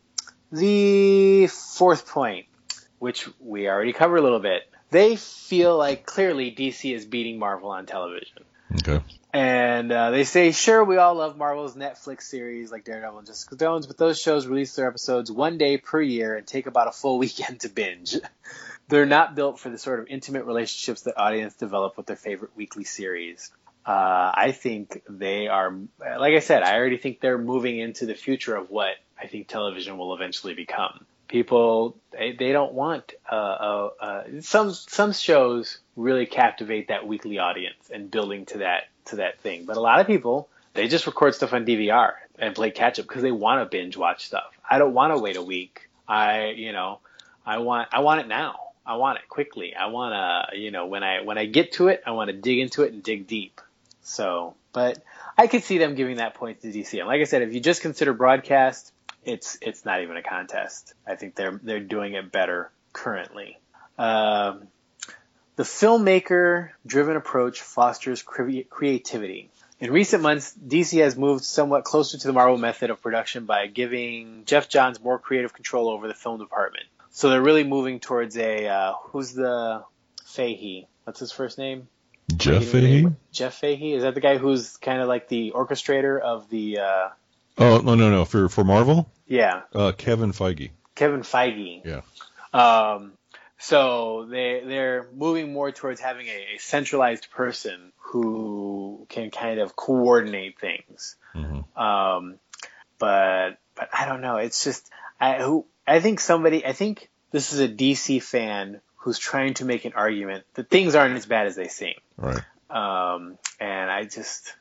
the fourth point, which we already covered a little bit, they feel like clearly D C is beating Marvel on television. Okay. And uh, they say, sure, we all love Marvel's Netflix series like Daredevil and Jessica Jones, but those shows release their episodes one day per year and take about a full weekend to binge. They're not built for the sort of intimate relationships that audience develop with their favorite weekly series. Uh, I think they are, like I said, I already think they're moving into the future of what I think television will eventually become. People, they, they don't want, uh, uh, uh, some some shows really captivate that weekly audience and building to that to that thing. But a lot of people, they just record stuff on D V R and play catch up because they want to binge watch stuff. I don't want to wait a week. I, you know, I want I want it now. I want it quickly. I want to, you know, when I when I get to it, I want to dig into it and dig deep. So, but I could see them giving that point to D C. And like I said, if you just consider broadcast, it's it's not even a contest. I think they're they're doing it better currently. Um, the filmmaker-driven approach fosters cre- creativity. In recent months, D C has moved somewhat closer to the Marvel method of production by giving Geoff Johns more creative control over the film department. So they're really moving towards a, uh, who's the Fahey? What's his first name? Jeff Fahey? Jeff Fahey? Is that the guy who's kind of like the orchestrator of the... Uh... Oh, no, no, no. For for Marvel? Yeah. Uh, Kevin Feige. Kevin Feige. Yeah. Um, so they, they're moving more towards having a, a centralized person who can kind of coordinate things. Mm-hmm. Um, but but I don't know. It's just... I who I think somebody... I think this is a D C fan who's trying to make an argument that things aren't as bad as they seem. Right. Um, and I just...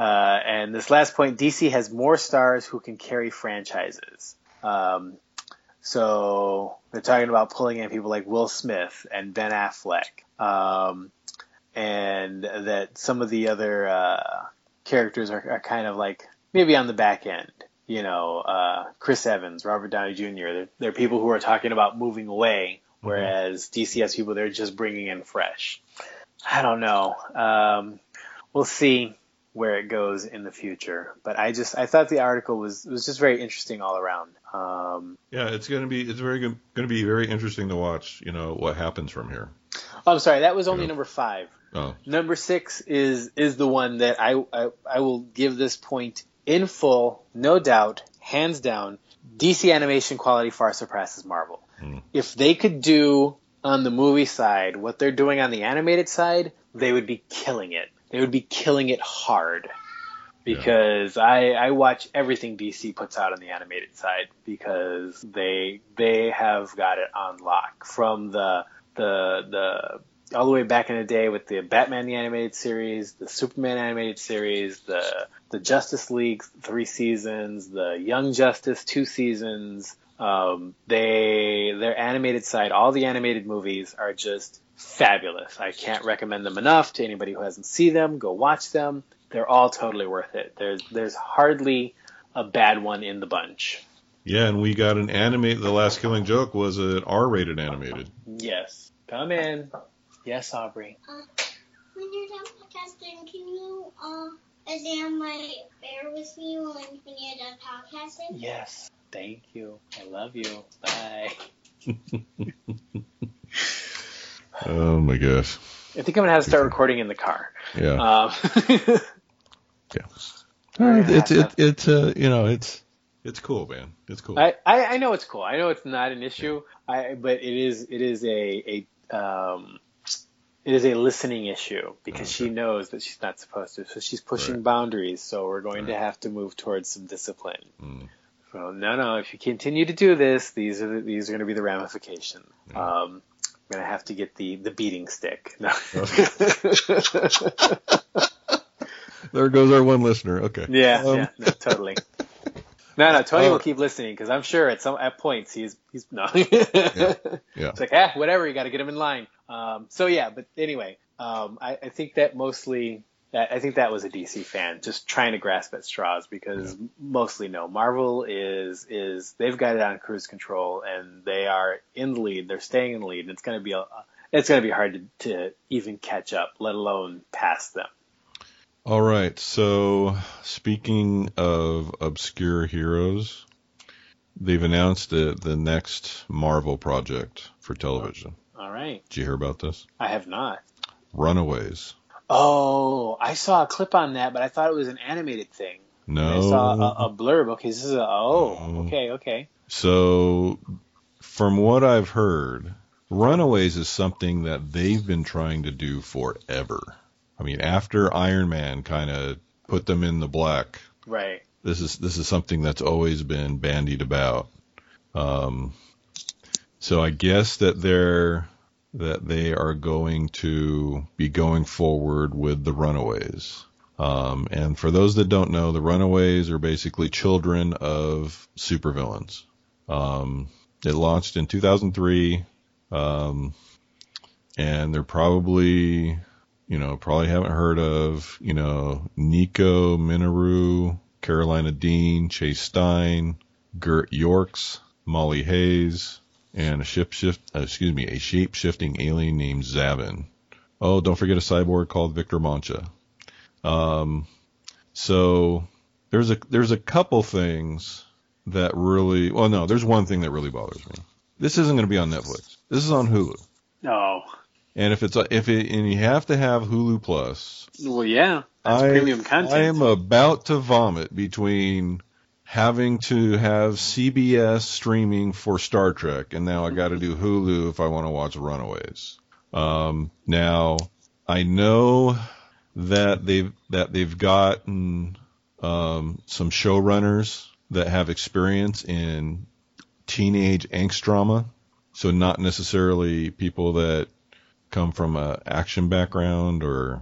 Uh, and this last point, D C has more stars who can carry franchises. Um, so they're talking about pulling in people like Will Smith and Ben Affleck, um, and that some of the other uh, characters are, are kind of like maybe on the back end. You know, uh, Chris Evans, Robert Downey Junior They're, they're people who are talking about moving away, whereas D C has people they're just bringing in fresh. I don't know. Um, we'll see where it goes in the future. But I just I thought the article was was just very interesting all around. Um, yeah, it's gonna be it's very going to be very interesting to watch. You know what happens from here. Oh, I'm sorry, that was only you know? number five. Oh. Number six is is the one that I, I I will give this point in full, no doubt, hands down. D C animation quality far surpasses Marvel. Mm. If they could do on the movie side what they're doing on the animated side, they would be killing it. They would be killing it hard. Because yeah. I, I watch everything D C puts out on the animated side because they they have got it on lock. From the the the all the way back in the day with the Batman the animated series, the Superman animated series, the the Justice League three seasons, the Young Justice two seasons. Um, they their animated side, all the animated movies are just fabulous. I can't recommend them enough to anybody who hasn't seen them. Go watch them. They're all totally worth it. There's there's hardly a bad one in the bunch. Yeah, and we got an animated. The Last Killing Joke was an R-rated animated. Yes, come in. Yes, Aubrey. Uh, when you're done podcasting, can you uh, examine my bear with me when, when you're done podcasting? Yes, thank you. I love you. Bye. Oh my gosh. I think I'm gonna have to start recording in the car. Yeah. Um, yeah. Uh, it's it, it's uh you know it's it's cool, man. It's cool. I, I, I know it's cool. I know it's not an issue. Yeah. I but it is it is a a um it is a listening issue because okay. she knows that she's not supposed to. So she's pushing right. boundaries. So we're going right. to have to move towards some discipline. Mm. So no, no. If you continue to do this, these are the, these are going to be the ramifications. Mm. Um, I'm going to have to get the, the beating stick. No. There goes our one listener. Okay. Yeah, um. yeah, no, totally. No, no, Tony uh, will keep listening because I'm sure at some at points he's he's no. yeah, yeah. It's like ah, whatever. You got to get him in line. Um, so yeah, but anyway, um, I, I think that mostly, I think that was a D C fan just trying to grasp at straws because yeah. mostly no. Marvel is is they've got it on cruise control and they are in the lead. They're staying in the lead. And it's going to be a, it's going to be hard to, to even catch up, let alone pass them. All right. So speaking of obscure heroes, they've announced the the next Marvel project for television. All right. Did you hear about this? I have not. Runaways. Oh, I saw a clip on that, but I thought it was an animated thing. No. I saw a, a blurb. Okay, this is a, oh, no. okay, okay. So, from what I've heard, Runaways is something that they've been trying to do forever. I mean, after Iron Man kind of put them in the black. Right. This is this is something that's always been bandied about. Um, so I guess that they're that they are going to be going forward with the Runaways. Um, and for those that don't know, the Runaways are basically children of supervillains. Um, it launched in two thousand three, um, and they're probably, you know, probably haven't heard of, you know, Nico Minoru, Carolina Dean, Chase Stein, Gert Yorks, Molly Hayes, and a ship shift, uh, excuse me, a shape-shifting alien named Zavin. Oh, don't forget a cyborg called Victor Mancha. Um, so there's a there's a couple things that really, well, no, there's one thing that really bothers me. This isn't going to be on Netflix. This is on Hulu. No. And if it's if it and you have to have Hulu Plus. Well, yeah, that's I, premium content. I am about to vomit between having to have C B S streaming for Star Trek, and now I got to do Hulu if I want to watch Runaways. Um, now I know that they've that they've gotten um, some showrunners that have experience in teenage angst drama, so not necessarily people that come from a action background or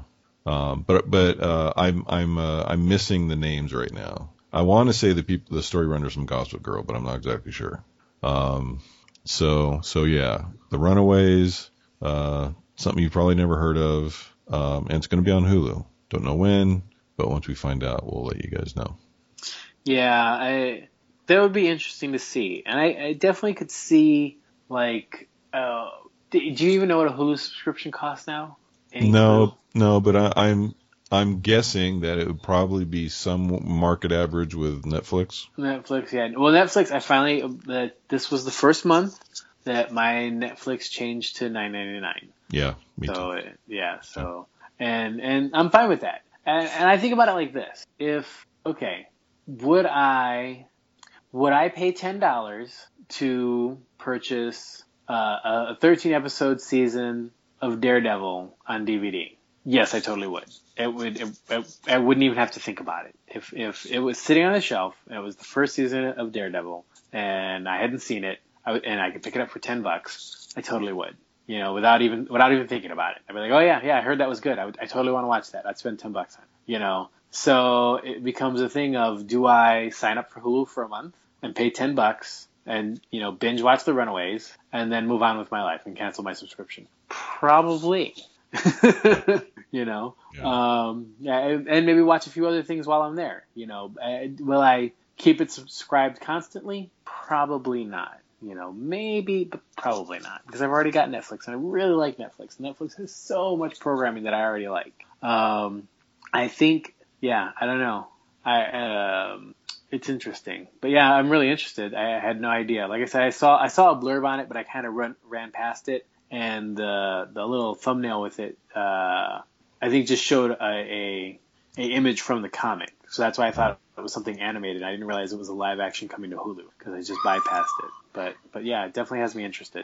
Um, but but uh, I'm I'm uh, I'm missing the names right now. I want to say the people, the story runners from Gossip Girl, but I'm not exactly sure. Um, so so yeah, The Runaways, uh, something you've probably never heard of, um, and it's going to be on Hulu. Don't know when, but once we find out, we'll let you guys know. Yeah, I that would be interesting to see, and I, I definitely could see like. Uh, do, do you even know what a Hulu subscription costs now? Any No, clue? no, but I, I'm I'm guessing that it would probably be some market average with Netflix. Netflix, yeah. Well, Netflix, I finally that this was the first month that my Netflix changed to nine ninety-nine. Yeah, me So too. yeah, so and and I'm fine with that. And and I think about it like this: if okay, would I would I pay ten dollars to purchase uh, a thirteen episode season of Daredevil on D V D? Yes, I totally would. It would. It, it, I wouldn't even have to think about it. If if it was sitting on the shelf and it was the first season of Daredevil and I hadn't seen it, I would, and I could pick it up for ten bucks, I totally would. You know, without even without even thinking about it, I'd be like, oh yeah, yeah, I heard that was good. I, would, I totally want to watch that. I'd spend ten bucks on it. You know, so it becomes a thing of, do I sign up for Hulu for a month and pay ten bucks and you know binge watch The Runaways and then move on with my life and cancel my subscription? Probably. you know, Yeah. um, yeah, and, and maybe watch a few other things while I'm there. You know, uh, will I keep it subscribed constantly? Probably not. You know, maybe, but probably not, because I've already got Netflix and I really like Netflix. Netflix has so much programming that I already like. Um, I think, yeah, I don't know. I um, it's interesting, but yeah, I'm really interested. I, I had no idea. Like I said, I saw I saw a blurb on it, but I kind of run ran past it. And the the little thumbnail with it, uh, I think, just showed a, a a image from the comic. So that's why I thought it was something animated. I didn't realize it was a live action coming to Hulu because I just bypassed it. But but yeah, it definitely has me interested.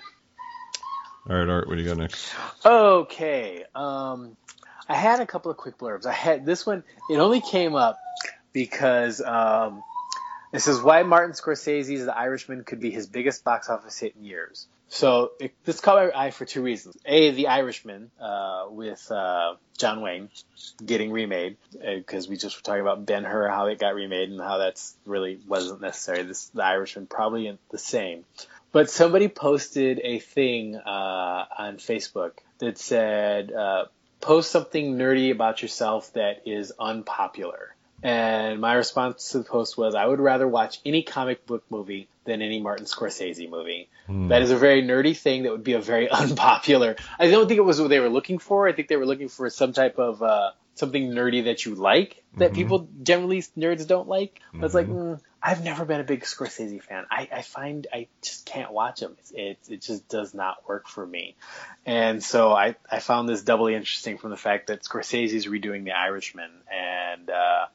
All right, Art, what do you got next? Okay, um, I had a couple of quick blurbs. I had this one. It only came up because um, it says why Martin Scorsese's The Irishman could be his biggest box office hit in years. So it, this caught my eye for two reasons. A, The Irishman uh, with uh, John Wayne getting remade, because uh, we just were talking about Ben-Hur, how it got remade, and how that's really wasn't necessary. This The Irishman probably the same. But somebody posted a thing uh, on Facebook that said, uh, post something nerdy about yourself that is unpopular. And my response to the post was, I would rather watch any comic book movie than any Martin Scorsese movie. Hmm. That is a very nerdy thing that would be a very unpopular. I don't think it was what they were looking for. I think they were looking for some type of uh, something nerdy that you like that mm-hmm. people generally nerds don't like. But mm-hmm. it's like, mm, I've never been a big Scorsese fan. I, I find I just can't watch him. It, it it just does not work for me. And so I, I found this doubly interesting from the fact that Scorsese's redoing The Irishman, and uh,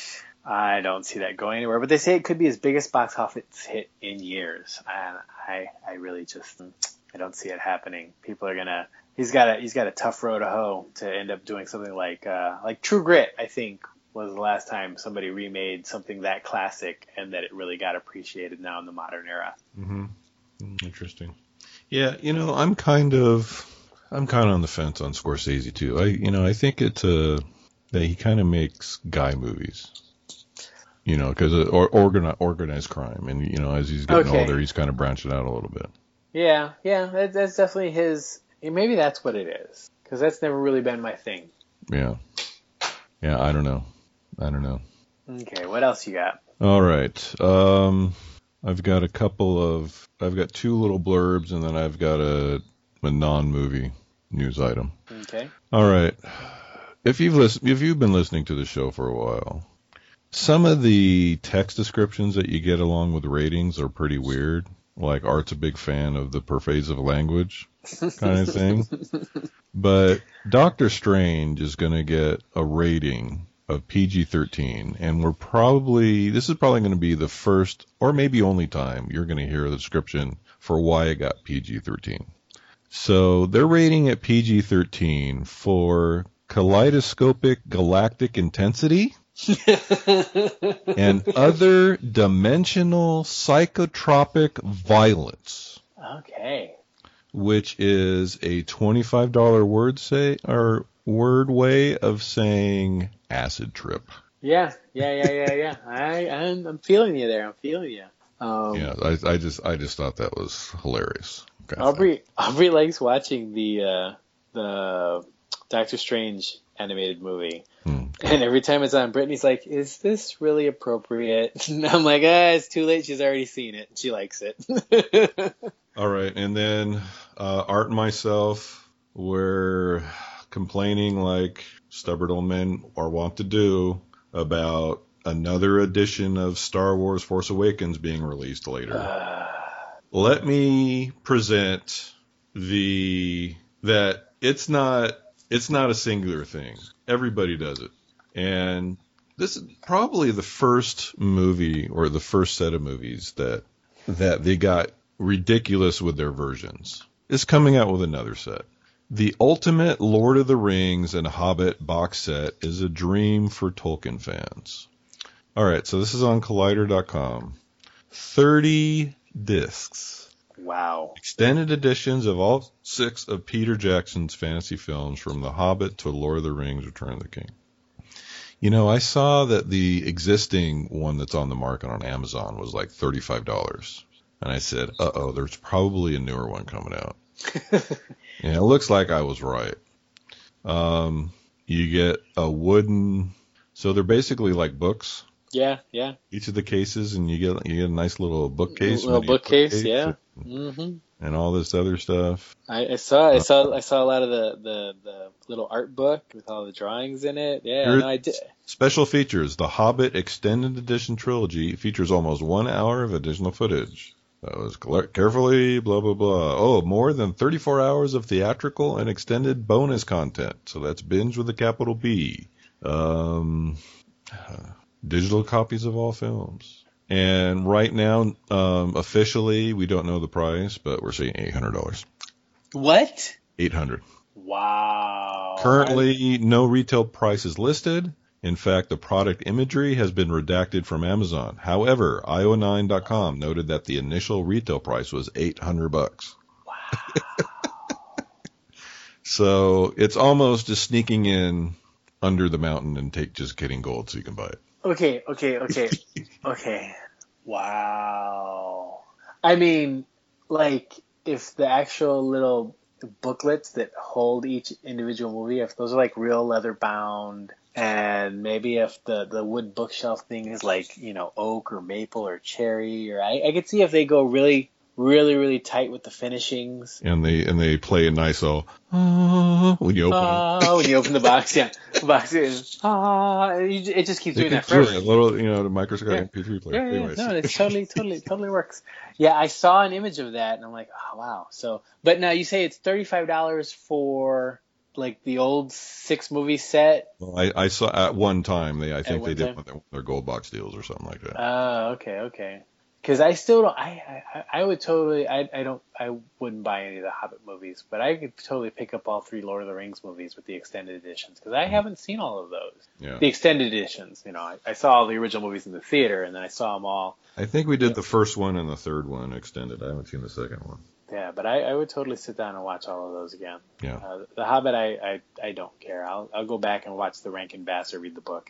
I don't see that going anywhere. But they say it could be his biggest box office hit in years, and I I really just I don't see it happening. People are gonna he's got a he's got a tough road to hoe to end up doing something like uh, like True Grit. I think was the last time somebody remade something that classic and that it really got appreciated now in the modern era. Mm-hmm. Interesting. Yeah, you know, I'm kind of I'm kind of on the fence on Scorsese too. I you know I think it's uh that he kind of makes guy movies. You know, because or organized organized crime, and you know, as he's getting okay. older, he's kind of branching out a little bit. Yeah, yeah, that, that's definitely his. Maybe that's what it is, because that's never really been my thing. Yeah, yeah, I don't know, I don't know. Okay, what else you got? All right, um, I've got a couple of, I've got two little blurbs, and then I've got a a non-movie news item. Okay. All right, if you've listened, if you've been listening to the show for a while. Some of the text descriptions that you get along with ratings are pretty weird. Like Art's a big fan of the pervasive language kind of thing. But Doctor Strange is going to get a rating of P G thirteen. And we're probably, this is probably going to be the first or maybe only time you're going to hear the description for why it got P G thirteen. So they're rating it P G thirteen for kaleidoscopic galactic intensity. and other dimensional psychotropic violence. Okay. Which is a twenty-five dollars word say or word way of saying acid trip. Yeah, yeah, yeah, yeah, yeah. I, I'm, I'm feeling you there. I'm feeling you. Um, Yeah, I, I just, I just thought that was hilarious. Kind of Aubrey, Aubrey likes watching the uh, the Doctor Strange animated movie, hmm. and every time it's on, Brittany's like, "Is this really appropriate?" And I'm like, "Ah, it's too late. She's already seen it. She likes it." All right, and then uh, Art and myself were complaining like stubborn old men are wont to do about another edition of Star Wars Force Awakens being released later. Uh, Let me present the that it's not it's not a singular thing. Everybody does it. And this is probably the first movie or the first set of movies that that they got ridiculous with their versions. It's coming out with another set. The ultimate Lord of the Rings and Hobbit box set is a dream for Tolkien fans. All right, so this is on Collider dot com. thirty discs. wow. Extended editions of all six of Peter Jackson's fantasy films from The Hobbit to Lord of the Rings, Return of the King. You know, I saw that the existing one that's on the market on Amazon was like thirty-five dollars. And I said, uh-oh, there's probably a newer one coming out. And it looks like I was right. Um, you get a wooden... So they're basically like books. Yeah, yeah. Each of the cases, and you get you get a nice little bookcase. Little mini bookcase, bookcase yeah. And, hmm and all this other stuff. I, I saw, I saw, I saw a lot of the, the, the little art book with all the drawings in it. Yeah, Here- no, I did. Special features. The Hobbit Extended Edition Trilogy features almost one hour of additional footage. That was cl- carefully, blah, blah, blah. Oh, more than thirty-four hours of theatrical and extended bonus content. So that's binge with a capital B. Um, digital copies of all films. And right now, um, officially, we don't know the price, but we're saying eight hundred dollars. What? eight hundred dollars. Wow. Currently, no retail price is listed. In fact, the product imagery has been redacted from Amazon. However, I O nine dot com noted that the initial retail price was eight hundred bucks. Wow. So it's almost just sneaking in under the mountain and take just getting gold so you can buy it. Okay, okay, okay, okay. Wow. I mean, like, if the actual little booklets that hold each individual movie, if those are like real leather bound, and maybe if the, the wood bookshelf thing is like, you know, oak or maple or cherry, or I, I could see if they go really, really, really tight with the finishings. And they and they play a nice little ah when you open Ah, it. when you open the box, yeah, the box is ah, it just keeps They doing can that forever. do a little, you know, the microscopic Yeah. M P three player. Yeah, yeah, Anyways. no, it's totally, totally, totally works. Yeah, I saw an image of that, and I'm like, oh wow. So, but now you say it's thirty-five dollars for like the old six movie set. Well, I, I saw at one time they I think one they did time? one of their, their gold box deals or something like that. Oh, okay, okay. Because I still don't. I, I, I would totally. I, I don't. I wouldn't buy any of the Hobbit movies, but I could totally pick up all three Lord of the Rings movies with the extended editions because I haven't seen all of those. Yeah. The extended editions. You know, I, I saw all the original movies in the theater, and then I saw them all. I think we did the first one and the third one extended. I haven't seen the second one. Yeah, but I, I would totally sit down and watch all of those again. Yeah. Uh, the Hobbit, I, I, I don't care. I'll I'll go back and watch the Rankin Bass or read the book.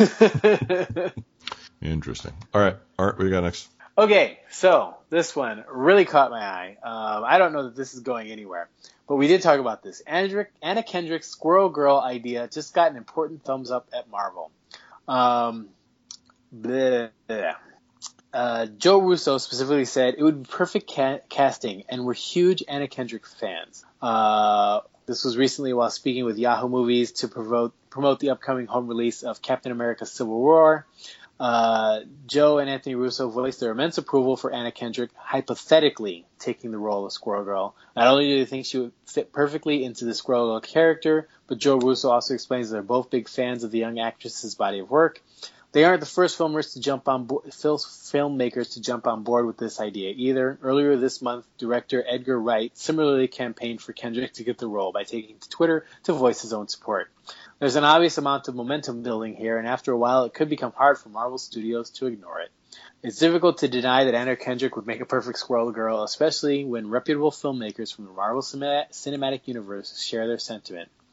Interesting. All right. Art, what do you got next? Okay, so this one really caught my eye. Um, I don't know that this is going anywhere, but we did talk about this. Anna, Anna Kendrick's Squirrel Girl idea just got an important thumbs up at Marvel. Um, bleh, bleh. Uh, Joe Russo specifically said it would be perfect ca- casting, and we're huge Anna Kendrick fans. Uh, this was recently while speaking with Yahoo Movies to promote promote the upcoming home release of Captain America: Civil War. Uh, Joe and Anthony Russo voiced their immense approval for Anna Kendrick hypothetically taking the role of Squirrel Girl. Not only do they think she would fit perfectly into the Squirrel Girl character, but Joe Russo also explains they're both big fans of the young actress's body of work. They aren't the first filmers to jump on bo- filmmakers to jump on board with this idea either. Earlier this month, director Edgar Wright similarly campaigned for Kendrick to get the role by taking to Twitter to voice his own support. There's an obvious amount of momentum building here, and after a while it could become hard for Marvel Studios to ignore it. It's difficult to deny that Anna Kendrick would make a perfect Squirrel Girl, especially when reputable filmmakers from the Marvel Cinematic Universe share their sentiment.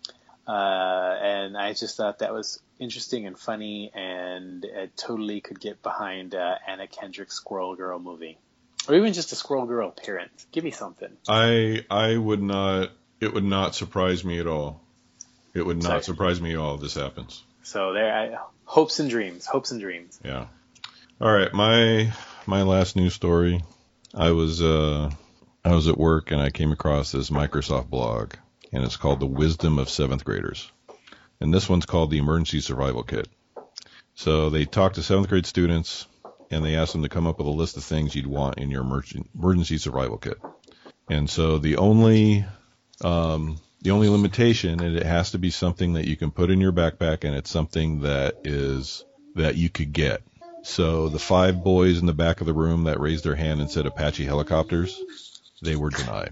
Uh, and I just thought that was interesting and funny, and it totally could get behind uh, Anna Kendrick's Squirrel Girl movie. Or even just a Squirrel Girl appearance. Give me something. I I would not, it would not surprise me at all. It would not Sorry. surprise me at all if this happens. So there, I, hopes and dreams, hopes and dreams. Yeah. All right, my my last news story. I was uh I was at work and I came across this Microsoft blog, and it's called The Wisdom of Seventh Graders. And this one's called the Emergency Survival Kit. So they talk to seventh grade students, and they ask them to come up with a list of things you'd want in your emergency survival kit. And so the only um, the only limitation, and it has to be something that you can put in your backpack, and it's something that is that you could get. So the five boys in the back of the room that raised their hand and said Apache helicopters, they were denied.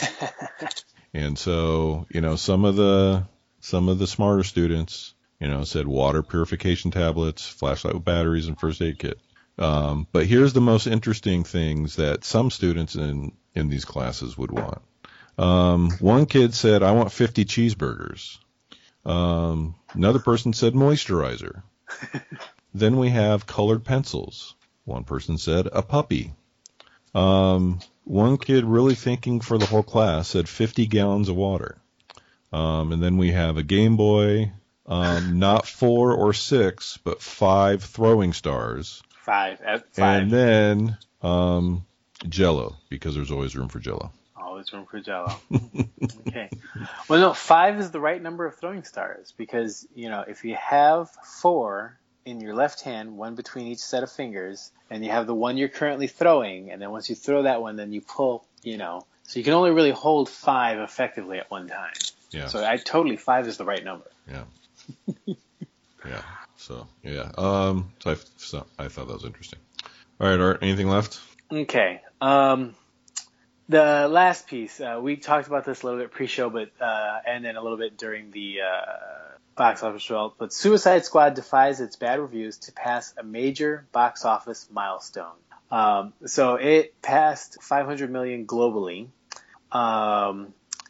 And so, you know, some of the some of the smarter students, you know, said water purification tablets, flashlight with batteries, and first aid kit. Um, but here's the most interesting things that some students in, in these classes would want. Um, one kid said, I want fifty cheeseburgers. Um, another person said moisturizer. Then we have colored pencils. One person said a puppy. Um, one kid really thinking for the whole class said fifty gallons of water. Um, and then we have a Game Boy, um, not four or six, but five throwing stars. Five. At five. And then um, Jell-O, because there's always room for Jell-O. Always room for Jell-O. Okay. Well, no, five is the right number of throwing stars because, you know, if you have four in your left hand, one between each set of fingers, and you have the one you're currently throwing, and then once you throw that one, then you pull, you know. So you can only really hold five effectively at one time. Yeah. So I totally, five is the right number. Yeah. Yeah. So, yeah. Um, so I, so I thought that was interesting. All right, Art, anything left? Okay. Um, the last piece, uh, we talked about this a little bit pre-show, but uh, and then a little bit during the uh, box office result. But Suicide Squad defies its bad reviews to pass a major box office milestone. Um, so it passed five hundred million globally. Um,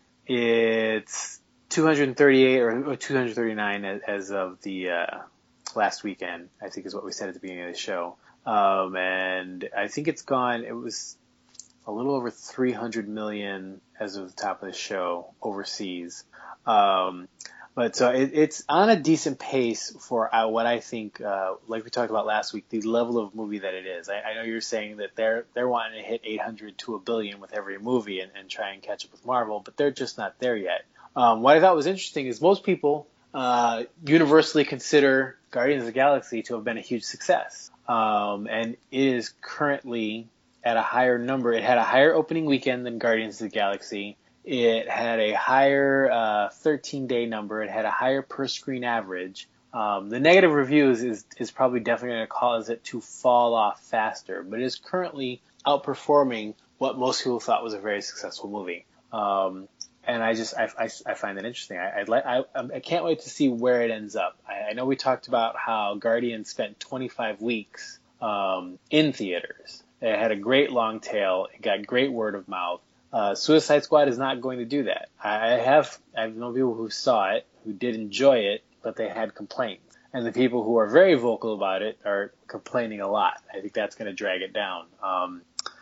it's two hundred thirty-eight or, or two hundred thirty-nine as, as of the uh, last weekend, I think is what we said at the beginning of the show. Um, and I think it's gone, it was a little over three hundred million as of the top of the show overseas. Um, but so it, it's on a decent pace for uh, what I think, uh, like we talked about last week, the level of movie that it is. I, I know you're saying that they're they're wanting to hit eight hundred to a billion with every movie and, and try and catch up with Marvel, but they're just not there yet. Um, what I thought was interesting is most people uh, universally consider Guardians of the Galaxy to have been a huge success, um, and it is currently at a higher number. It had a higher opening weekend than Guardians of the Galaxy. It had a higher uh, thirteen-day number. It had a higher per-screen average. Um, the negative reviews is, is probably definitely going to cause it to fall off faster, but it is currently outperforming what most people thought was a very successful movie. Um, and I just I, I, I find that interesting. I I'd like I I can't wait to see where it ends up. I, I know we talked about how Guardians spent twenty-five weeks um, in theaters. It had a great long tail. It got great word of mouth. Uh, Suicide Squad is not going to do that. I have I've known people who saw it, who did enjoy it, but they had complaints. And the people who are very vocal about it are complaining a lot. I think that's going to drag it down. Um,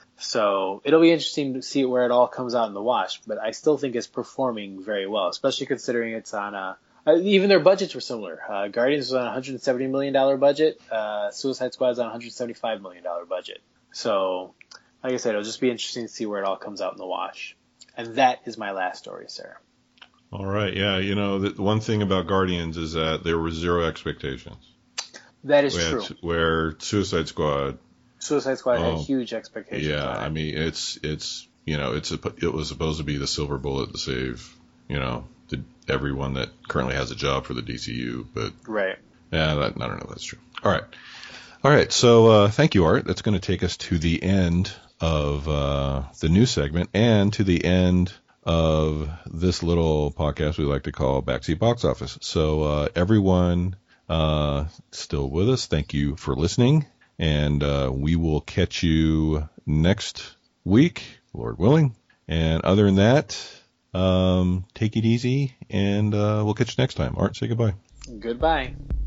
so it'll be interesting to see where it all comes out in the wash. But I still think it's performing very well, especially considering it's on a uh, even their budgets were similar. Uh, Guardians was on a one hundred seventy million dollars budget. Uh, Suicide Squad is on a one hundred seventy-five million dollars budget. So, like I said, it'll just be interesting to see where it all comes out in the wash. And that is my last story, sir. All right. Yeah. You know, the one thing about Guardians is that there were zero expectations. That is where, true. Where Suicide Squad. Suicide Squad oh, had huge expectations. Yeah. on it. I mean, it's, it's, you know, it's a, it was supposed to be the silver bullet to save, you know, the, everyone that currently has a job for the D C U. But, right. Yeah, that, I don't know if that's true. All right. All right. So, uh, thank you, Art. That's going to take us to the end of uh, the news segment and to the end of this little podcast we like to call Backseat Box Office. So uh, everyone uh, still with us, thank you for listening, and uh, we will catch you next week, Lord willing. And other than that, Um, take it easy, and uh, we'll catch you next time. Art, say goodbye. Goodbye.